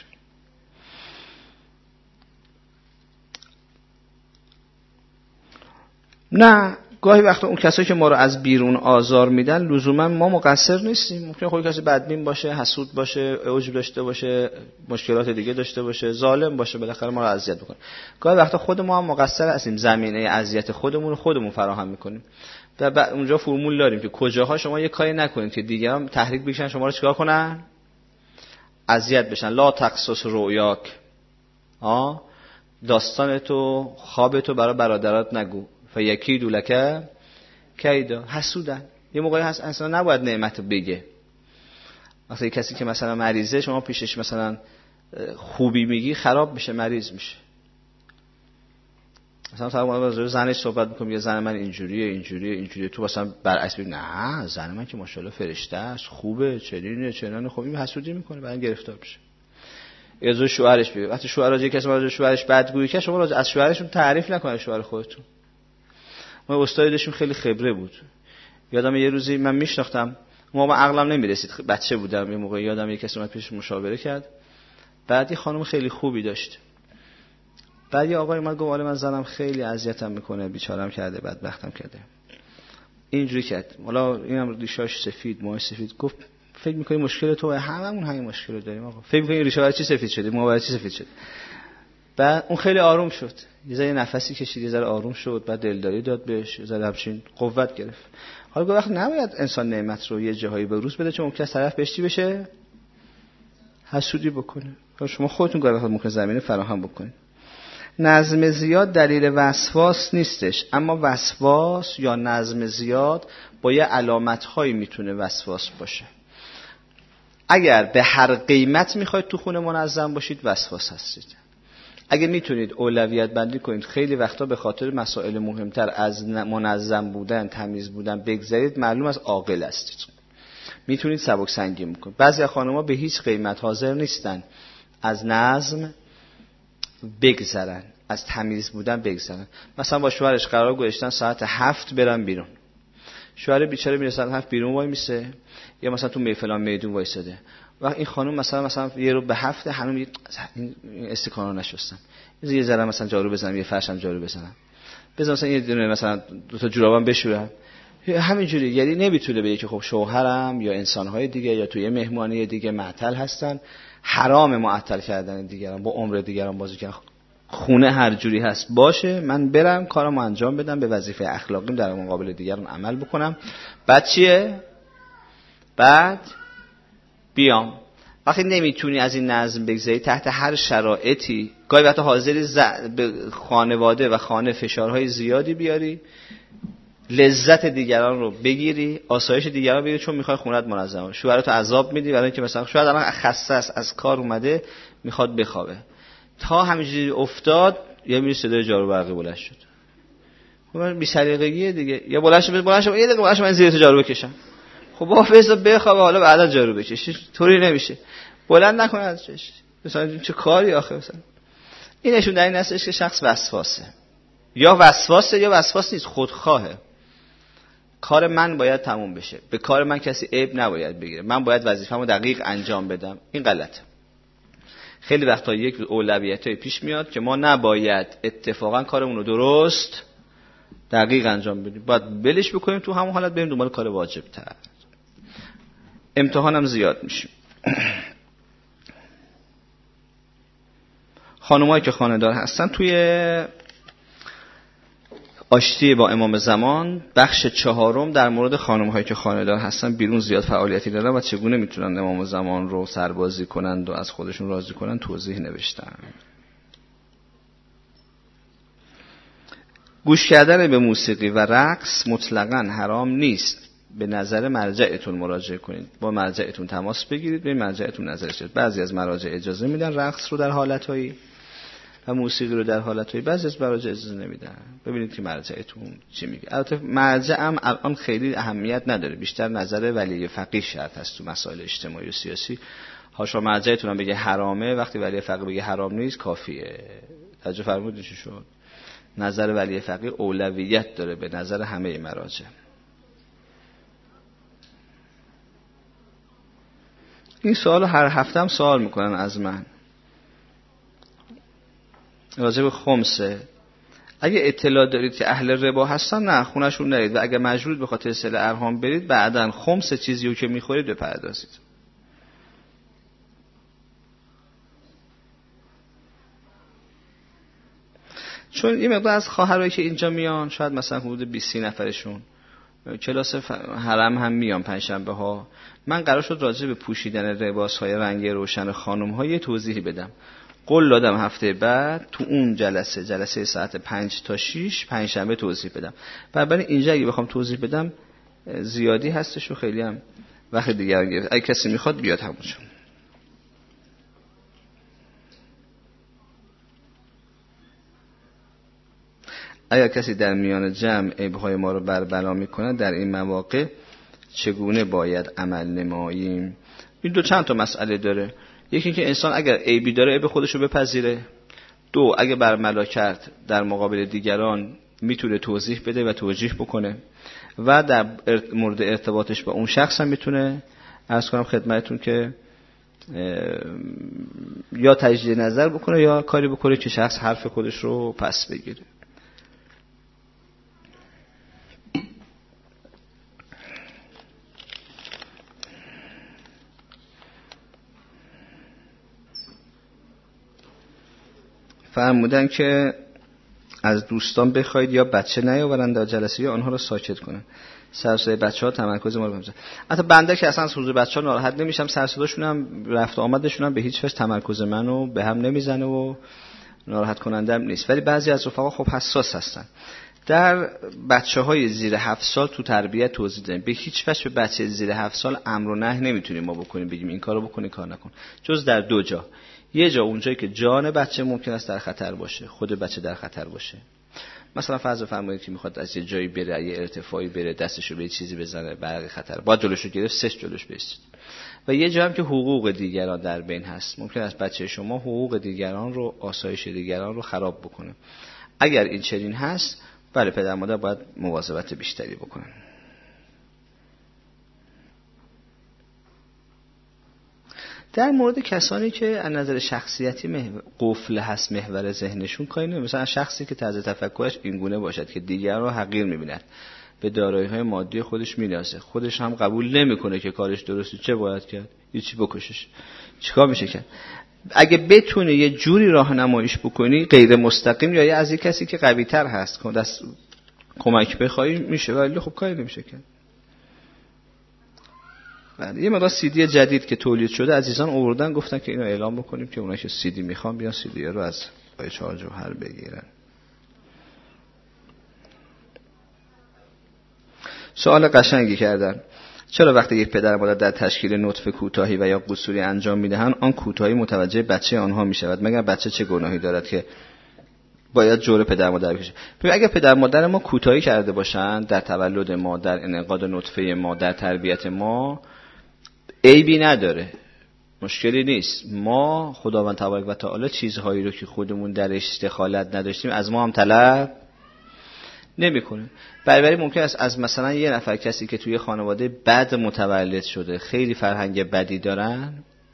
نه گاهی وقتا اون کسایی که ما رو از بیرون آزار میدن لزوما ما مقصر نیستیم. ممکنه خود کسی بدبین باشه، حسود باشه، عجب داشته باشه، مشکلات دیگه داشته باشه، ظالم باشه، بالاخره ما رو اذیت میکنه. گاهی وقتا خود ما هم مقصر هستیم، زمینه اذیت خودمون رو خودمون فراهم میکنیم. و اونجا فرمول داریم که کجاها شما یه کاری نکنید که دیگران تحریک بشن شما رو چیکار کنن؟ اذیت بشن. لا تقصص رؤیاک، آ داستان تو، خواب تو برای برادرات نگو. فیکی دولکه کیدا، حسودن. یه موقعی هست اصلا نباید نعمت رو بگه. مثلا کسی که مثلا مریضه شما پیشش مثلا خوبی میگی خراب میشه، مریض میشه. مثلا طرف راجع به زنش صحبت می‌کنه، یه زن من اینجوریه اینجوریه اینجوریه، تو مثلا برعکس بگی نه زن من که ماشاءالله فرشته است، خوبه، چنینه چنانه، خب این حسودی میکنه، بعدن گرفتار میشه. از شوهرش بگه وقتی شوهر راجع کسی راجع شوهرش بدگویی کنه، شما راجع از شوهرشون تعریف نکنید شوهر خودتون. ما استادی داشتیم خیلی خبره بود. یادم یه روزی من میشناختم، ما با عقلم نمیرسید، بچه بودم یه موقع، یادم یه کسی اومد پیش مشاوره کرد، بعد یه خانم خیلی خوبی داشت، بعد یه آقای اومد گفت آره من زنم خیلی اذیتم میکنه، بیچارم کرده، بدبختم کرده، اینجوری کرد، حالا اینم ریشاش سفید، موهاش سفید. گفت فکر میکنی مشکل تو هممون همین مشکل رو داریم آقا، فکر میکنی ریشه برای چی سفید شده، موها برای چی سفید شده؟ بعد اون خیلی آروم شد، یه ذره نفسی کشید، یه ذره آروم شد، بعد دلداری داد بهش، یه ذره همچین قوت گرفت. حالا گفت وقت نباید انسان نعمت رو یه جاهایی به روز بده، چون ممکنه طرف بهش چی بشه، حسودی بکنه. شما خودتون گاهی وقت ممکنه زمینه فراهم بکنید. نظم زیاد دلیل وسواس نیستش، اما وسواس یا نظم زیاد با یه علامت‌هایی میتونه وسواس باشه. اگر به هر قیمت میخواید تو خونه منظم باشید وسواس هستید. اگه میتونید اولویت بندی کنید، خیلی وقتا به خاطر مسائل مهمتر از منظم بودن، تمیز بودن بگذارید، معلوم از عاقل هستید. میتونید سبک سنگین بکنید. بعضی از خانم‌ها به هیچ قیمت حاضر نیستن از نظم بگذرن، از تمیز بودن بگذرن. مثلا با شوهرش قرار گذاشتن ساعت هفت برن بیرون، شوهر بیچاره میره ساعت هفت بیرون وای میسه، یا مثلا تو میفلان میدون وایساده، وقت این خانم مثلا مثلا یه رو به هفته هنوز این استکانا نشستم، یه ذره مثلا جارو بزنم، یه فرشم جارو بزنم، بزنم مثلا یه دونه مثلا دو تا جورابم بشورم، همینجوری. یعنی نمیتونه بگه که خب شوهرم یا انسان‌های دیگه یا توی مهمانی دیگه معطل هستن، حرام معطل کردن دیگران، با عمر دیگران بازی کردن. خونه هر جوری هست باشه، من برم کارمو انجام بدم، به وظیفه اخلاقیم در مقابل دیگران عمل بکنم، بعد چیه؟ بعد بیام. وقتی نمیتونی از این نظم بگذاری، تحت هر شرایطی گاهی وقتا حاضری ز... به خانواده و خانه فشارهای زیادی بیاری، لذت دیگران رو بگیری، آسایش دیگران رو بگیری، چون میخوای خونت منظمه. شوهرتو عذاب میدی برای اینکه مثلا شاید الان خسته است، از کار اومده میخواد بخوابه، تا همینجوری افتاد یا میری صدای جارو برقی بلند شد، خب من بی سلیقگیه دیگه، یا بلند شد بلند شد یه دقیقه بلند شد من زیر تو جارو بکشم، خب با فیضا بخوابه حالا بعدا جارو بکشی، طوری نمیشه، بلند نکنه ازش، مثلا چه کاری آخه. مثلا این نشون در این هستش که شخص وسواسه، یا وسواسه یا وسواس نیست، خودخواهه. کار من باید تموم بشه، به کار من کسی عیب نباید بگیره، من باید وظیفه‌مو دقیق انجام بدم. این غلطه. خیلی وقتا یک اولویتای پیش میاد که ما نباید اتفاقا کارمون رو درست دقیق انجام بدیم، باید بلش بکنیم، تو همون حالت بریم دنبال کار واجب تر. امتحانم زیاد میشه. خانمایی که خانه‌دار هستن، توی آشتی با امام زمان بخش چهارم در مورد خانم‌هایی که خانه‌دار هستن، بیرون زیاد فعالیتی دارن و چگونه میتونن امام زمان رو سربازی کنند و از خودشون راضی کنند توضیح نوشتن. گوش کردن به موسیقی و رقص مطلقاً حرام نیست. به نظر مرجعتون مراجعه کنید، با مرجعتون تماس بگیرید، به مرجعتون نظرش بدید. بعضی از مراجع اجازه میدن رقص رو در حالت‌هایی و موسیقی رو در حالت‌های، بعضی از مراجع اجازه نمیدن. ببینید که مرجعتون چی میگه. البته مرجع هم الان خیلی اهمیت نداره، بیشتر نظر ولی فقیه شرط هست تو مسائل اجتماعی و سیاسی. هاشا مرجعتون هم بگه حرامه، وقتی ولی فقیه بگه حرام نیست کافیه. توجه فرمودید چی شد؟ نظر ولی فقیه اولویت داره به نظر همه مراجع. این سوالو هر هفته هم سوال میکنن از من راجع به خمسه. اگه اطلاع دارید که اهل ربا هستن، نه خونه‌شون نرید، و اگه مجبور به خاطر سله ارهام برید، بعداً خمس چیزیو که میخورید بپردازید. چون این مقدار از خواهرایی که اینجا میان، شاید مثلا حدود بیست نفرشون کلاس حرم هم میان پنجشنبه ها، من قرار شد راجع به پوشیدن لباس‌های رنگ روشن خانم‌ها یه توضیحی بدم. قول دادم هفته بعد تو اون جلسه جلسه ساعت پنج تا شش پنجشنبه توضیح بدم. بنابراین اینجا اگه بخوام توضیح بدم زیادی هستش و خیلی هم وقت دیگه گرفت. اگه کسی میخواد بیاد همونجا. اگر کسی در میان جمع عیب‌های ما رو بربلا میکنه در این مواقع چگونه باید عمل نماییم؟ این دو چند تا مسئله داره. یکی که انسان اگر عیبی داره عیب خودش رو بپذیره. دو، اگه برملا کرد در مقابل دیگران میتونه توضیح بده و توجیه بکنه و در مورد ارتباطش با اون شخص هم میتونه عرض کنم خدمتتون که یا تجدید نظر بکنه یا کاری بکنه که شخص حرف خودش رو پس بگیره. فرمودن که از دوستان بخواید یا بچه نیاورن در جلسه یا آنها رو ساکت کنن. سرصدای بچه‌ها تمرکز ما رو می‌کنه. حتی بنده که اصلا از حضور بچه‌ها ناراحت نمیشم، سرصداشون هم رفت آمدشون هم به هیچ وجه تمرکز منو به هم نمیزنه و ناراحت کنندم نیست. ولی بعضی از رفقا خب حساس هستن. در بچه‌های زیر هفت سال تو تربیت توضیح دادیم به هیچ وجه به بچه زیر هفت سال امر و نهی نمیتونیم ما بکنیم، بگیم این کارو بکن این کار نکن، جز در دو جا. یه جا اونجایی که جان بچه ممکن است در خطر باشه، خود بچه در خطر باشه. مثلا فرض فرمایید که میخواد از یه جایی بره، یه ارتفاعی بره، دستشو به یه چیزی بزنه، برق خطر، باید جلوشو گرفت، سش جلوش بیست. و یه جا هم که حقوق دیگران در بین هست، ممکن است بچه شما حقوق دیگران رو، آسایش دیگران رو خراب بکنه. اگر این چنین هست، بله پدر مادر باید مواظبت بیشتری بکنن. در مورد کسانی که از نظر شخصیتی محور قفل هست محور ذهنشون کاری نمی‌کنه، مثلا شخصی که طرز تفکرش اینگونه باشد که دیگران رو حقیر می‌بیند، به دارایی‌های مادی خودش می‌نازه، خودش هم قبول نمی‌کنه که کارش درسته، چه باید کرد؟ یه چی بکشش. چیکار میشه کرد؟ اگه بتونه یه جوری راهنماییش بکنی غیر مستقیم یا از یک کسی که قوی‌تر هست که دست کمک بخوای میشه، ولی خب کاری نمیشه کرد. بله، یه مقدار سی دی جدید که تولید شده عزیزان آوردن، گفتن که اینو اعلام بکنیم که اونایی که سی دی میخوان بیان سی دی رو از آقای چهار جوهر بگیرن. سوال قشنگی کردن. چرا وقتی یک پدر مادر در تشکیل نطفه کوتاهی و یا قصوری انجام میدهند آن کوتاهی متوجه بچه آنها میشود، مگر بچه چه گناهی دارد که باید جور پدر مادر بکشه؟ ببین اگر پدر مادر ما کوتاهی کرده باشند در تولد ما، در انعقاد نطفه ما، در تربیت ما، عیبی نداره، مشکلی نیست. ما خداوند تبارک و تعالی چیزهایی رو که خودمون درش دخالت نداشتیم از ما هم طلب نمیکنه. برای ممکن است از مثلا یه نفر کسی که توی خانواده بد متولد شده، خیلی فرهنگ بدی دارن،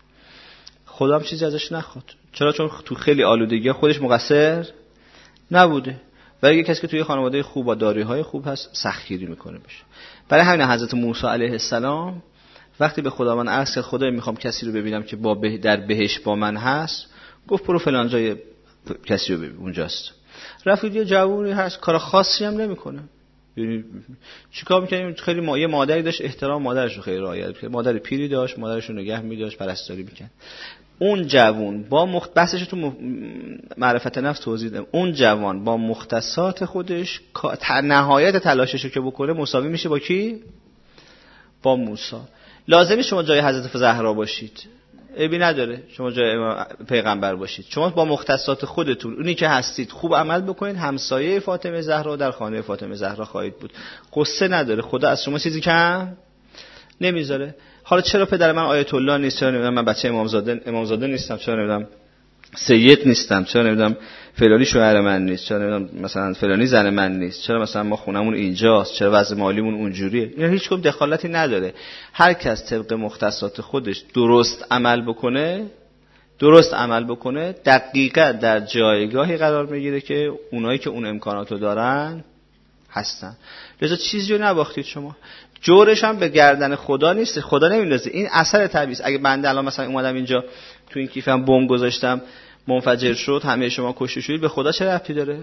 خدا هم چیزی ازش نخواد. چرا؟ چون تو خیلی آلودگی خودش مقصر نبوده. برای یه کسی که توی خانواده خوب و داریهای خوب هست سختگیری میکنه بشه. برای همین حضرت موسی علیه السلام وقتی به خداوند عرض کرد خدای میخوام کسی رو ببینم که با به در بهش با من هست، گفت برو فلان جای کسی رو ببین، اونجاست. رفت یه جوونی هست کار خاصی هم نمیکنه. یعنی چیکار میکنه؟ خیلی ما... یه مادری داشت احترام مادرش رو خیلی رعایت می‌کرد، مادر پیری داشت، مادرش رو نگه می‌داشت، پرستاری می‌کرد. اون جوون با مخت... بحثش تو م... معرفت نفس توضیح دادم، اون جوان با مختصات خودش تا نهایت تلاشش رو که بکنه مساوی میشه با کی؟ با موسی. لازمی شما جای حضرت زهرا باشید، عیبی نداره شما جای پیغمبر باشید، شما با مختصات خودتون اونی که هستید خوب عمل بکنید، همسایه فاطمه زهرا در خانه فاطمه زهرا خواهید بود. قصه نداره، خدا از شما چیزی کم نمیذاره. حالا چرا پدر من آیت الله نیست، چرا نمیدونم من بچه امامزاده امامزاده نیستم، چرا نمیدونم سید نیستم، چرا نمیدونم فلانی شوهر من نیست، چرا نمیدونم مثلا فلانی زن من نیست، چرا مثلا ما خونمون اینجاست، چرا وضع مالیمون اونجوریه. اینا هیچ کدوم دخالتی نداره. هر کس طبق مختصات خودش درست عمل بکنه، درست عمل بکنه، دقیقاً در جایگاهی قرار میگیره که اونایی که اون امکاناتو دارن هستن. لذا چیزی رو نباختید شما. جورش هم به گردن خدا نیست، خدا نمیندازه، این اثر طبیعی است. اگه بنده الان مثلا اومدم اینجا تو این کیفم بمب گذاشتم منفجر شد همه شما کشته شدید، به خدا چه ربطی داره؟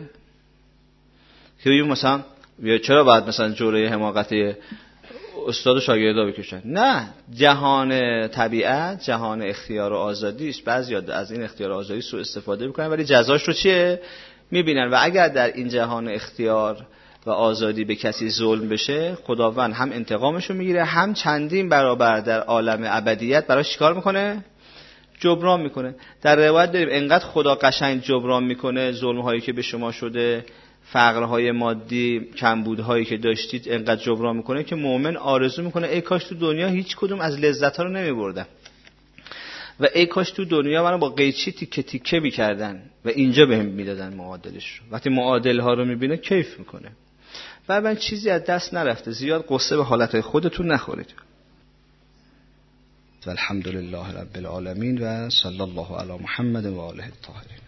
که مثلا چرا باید مثلا جوره حماقت استاد و شاگردا بکشن؟ نه، جهان طبیعت جهان اختیار و آزادی است. بعضیا از این اختیار و آزادی سوء استفاده میکنن ولی جزاش رو چیه میبینن. و اگر در این جهان اختیار و آزادی به کسی ظلم بشه، خداوند هم انتقامشو میگیره، هم چندین برابر در عالم ابدیت براش چیکار میکنه؟ جبران میکنه. در روایت داریم انقدر خدا قشنگ جبران میکنه ظلم هایی که به شما شده، فقرهای مادی، کمبودهایی که داشتید انقدر جبران میکنه که مؤمن آرزو میکنه ای کاش تو دنیا هیچ کدوم از لذت‌ها رو نمیبردم و ای کاش تو دنیا منو با قیچی تیکه تیکه میکردن و اینجا بهم میدادن معادلش رو. وقتی معادل ها رو میبینه کیف میکنه. و من چیزی از دست نرفته، زیاد قصه به حالتهای خودتون نخورید. و الحمدلله رب العالمین و صلی الله علی محمد و آله الطاهرین.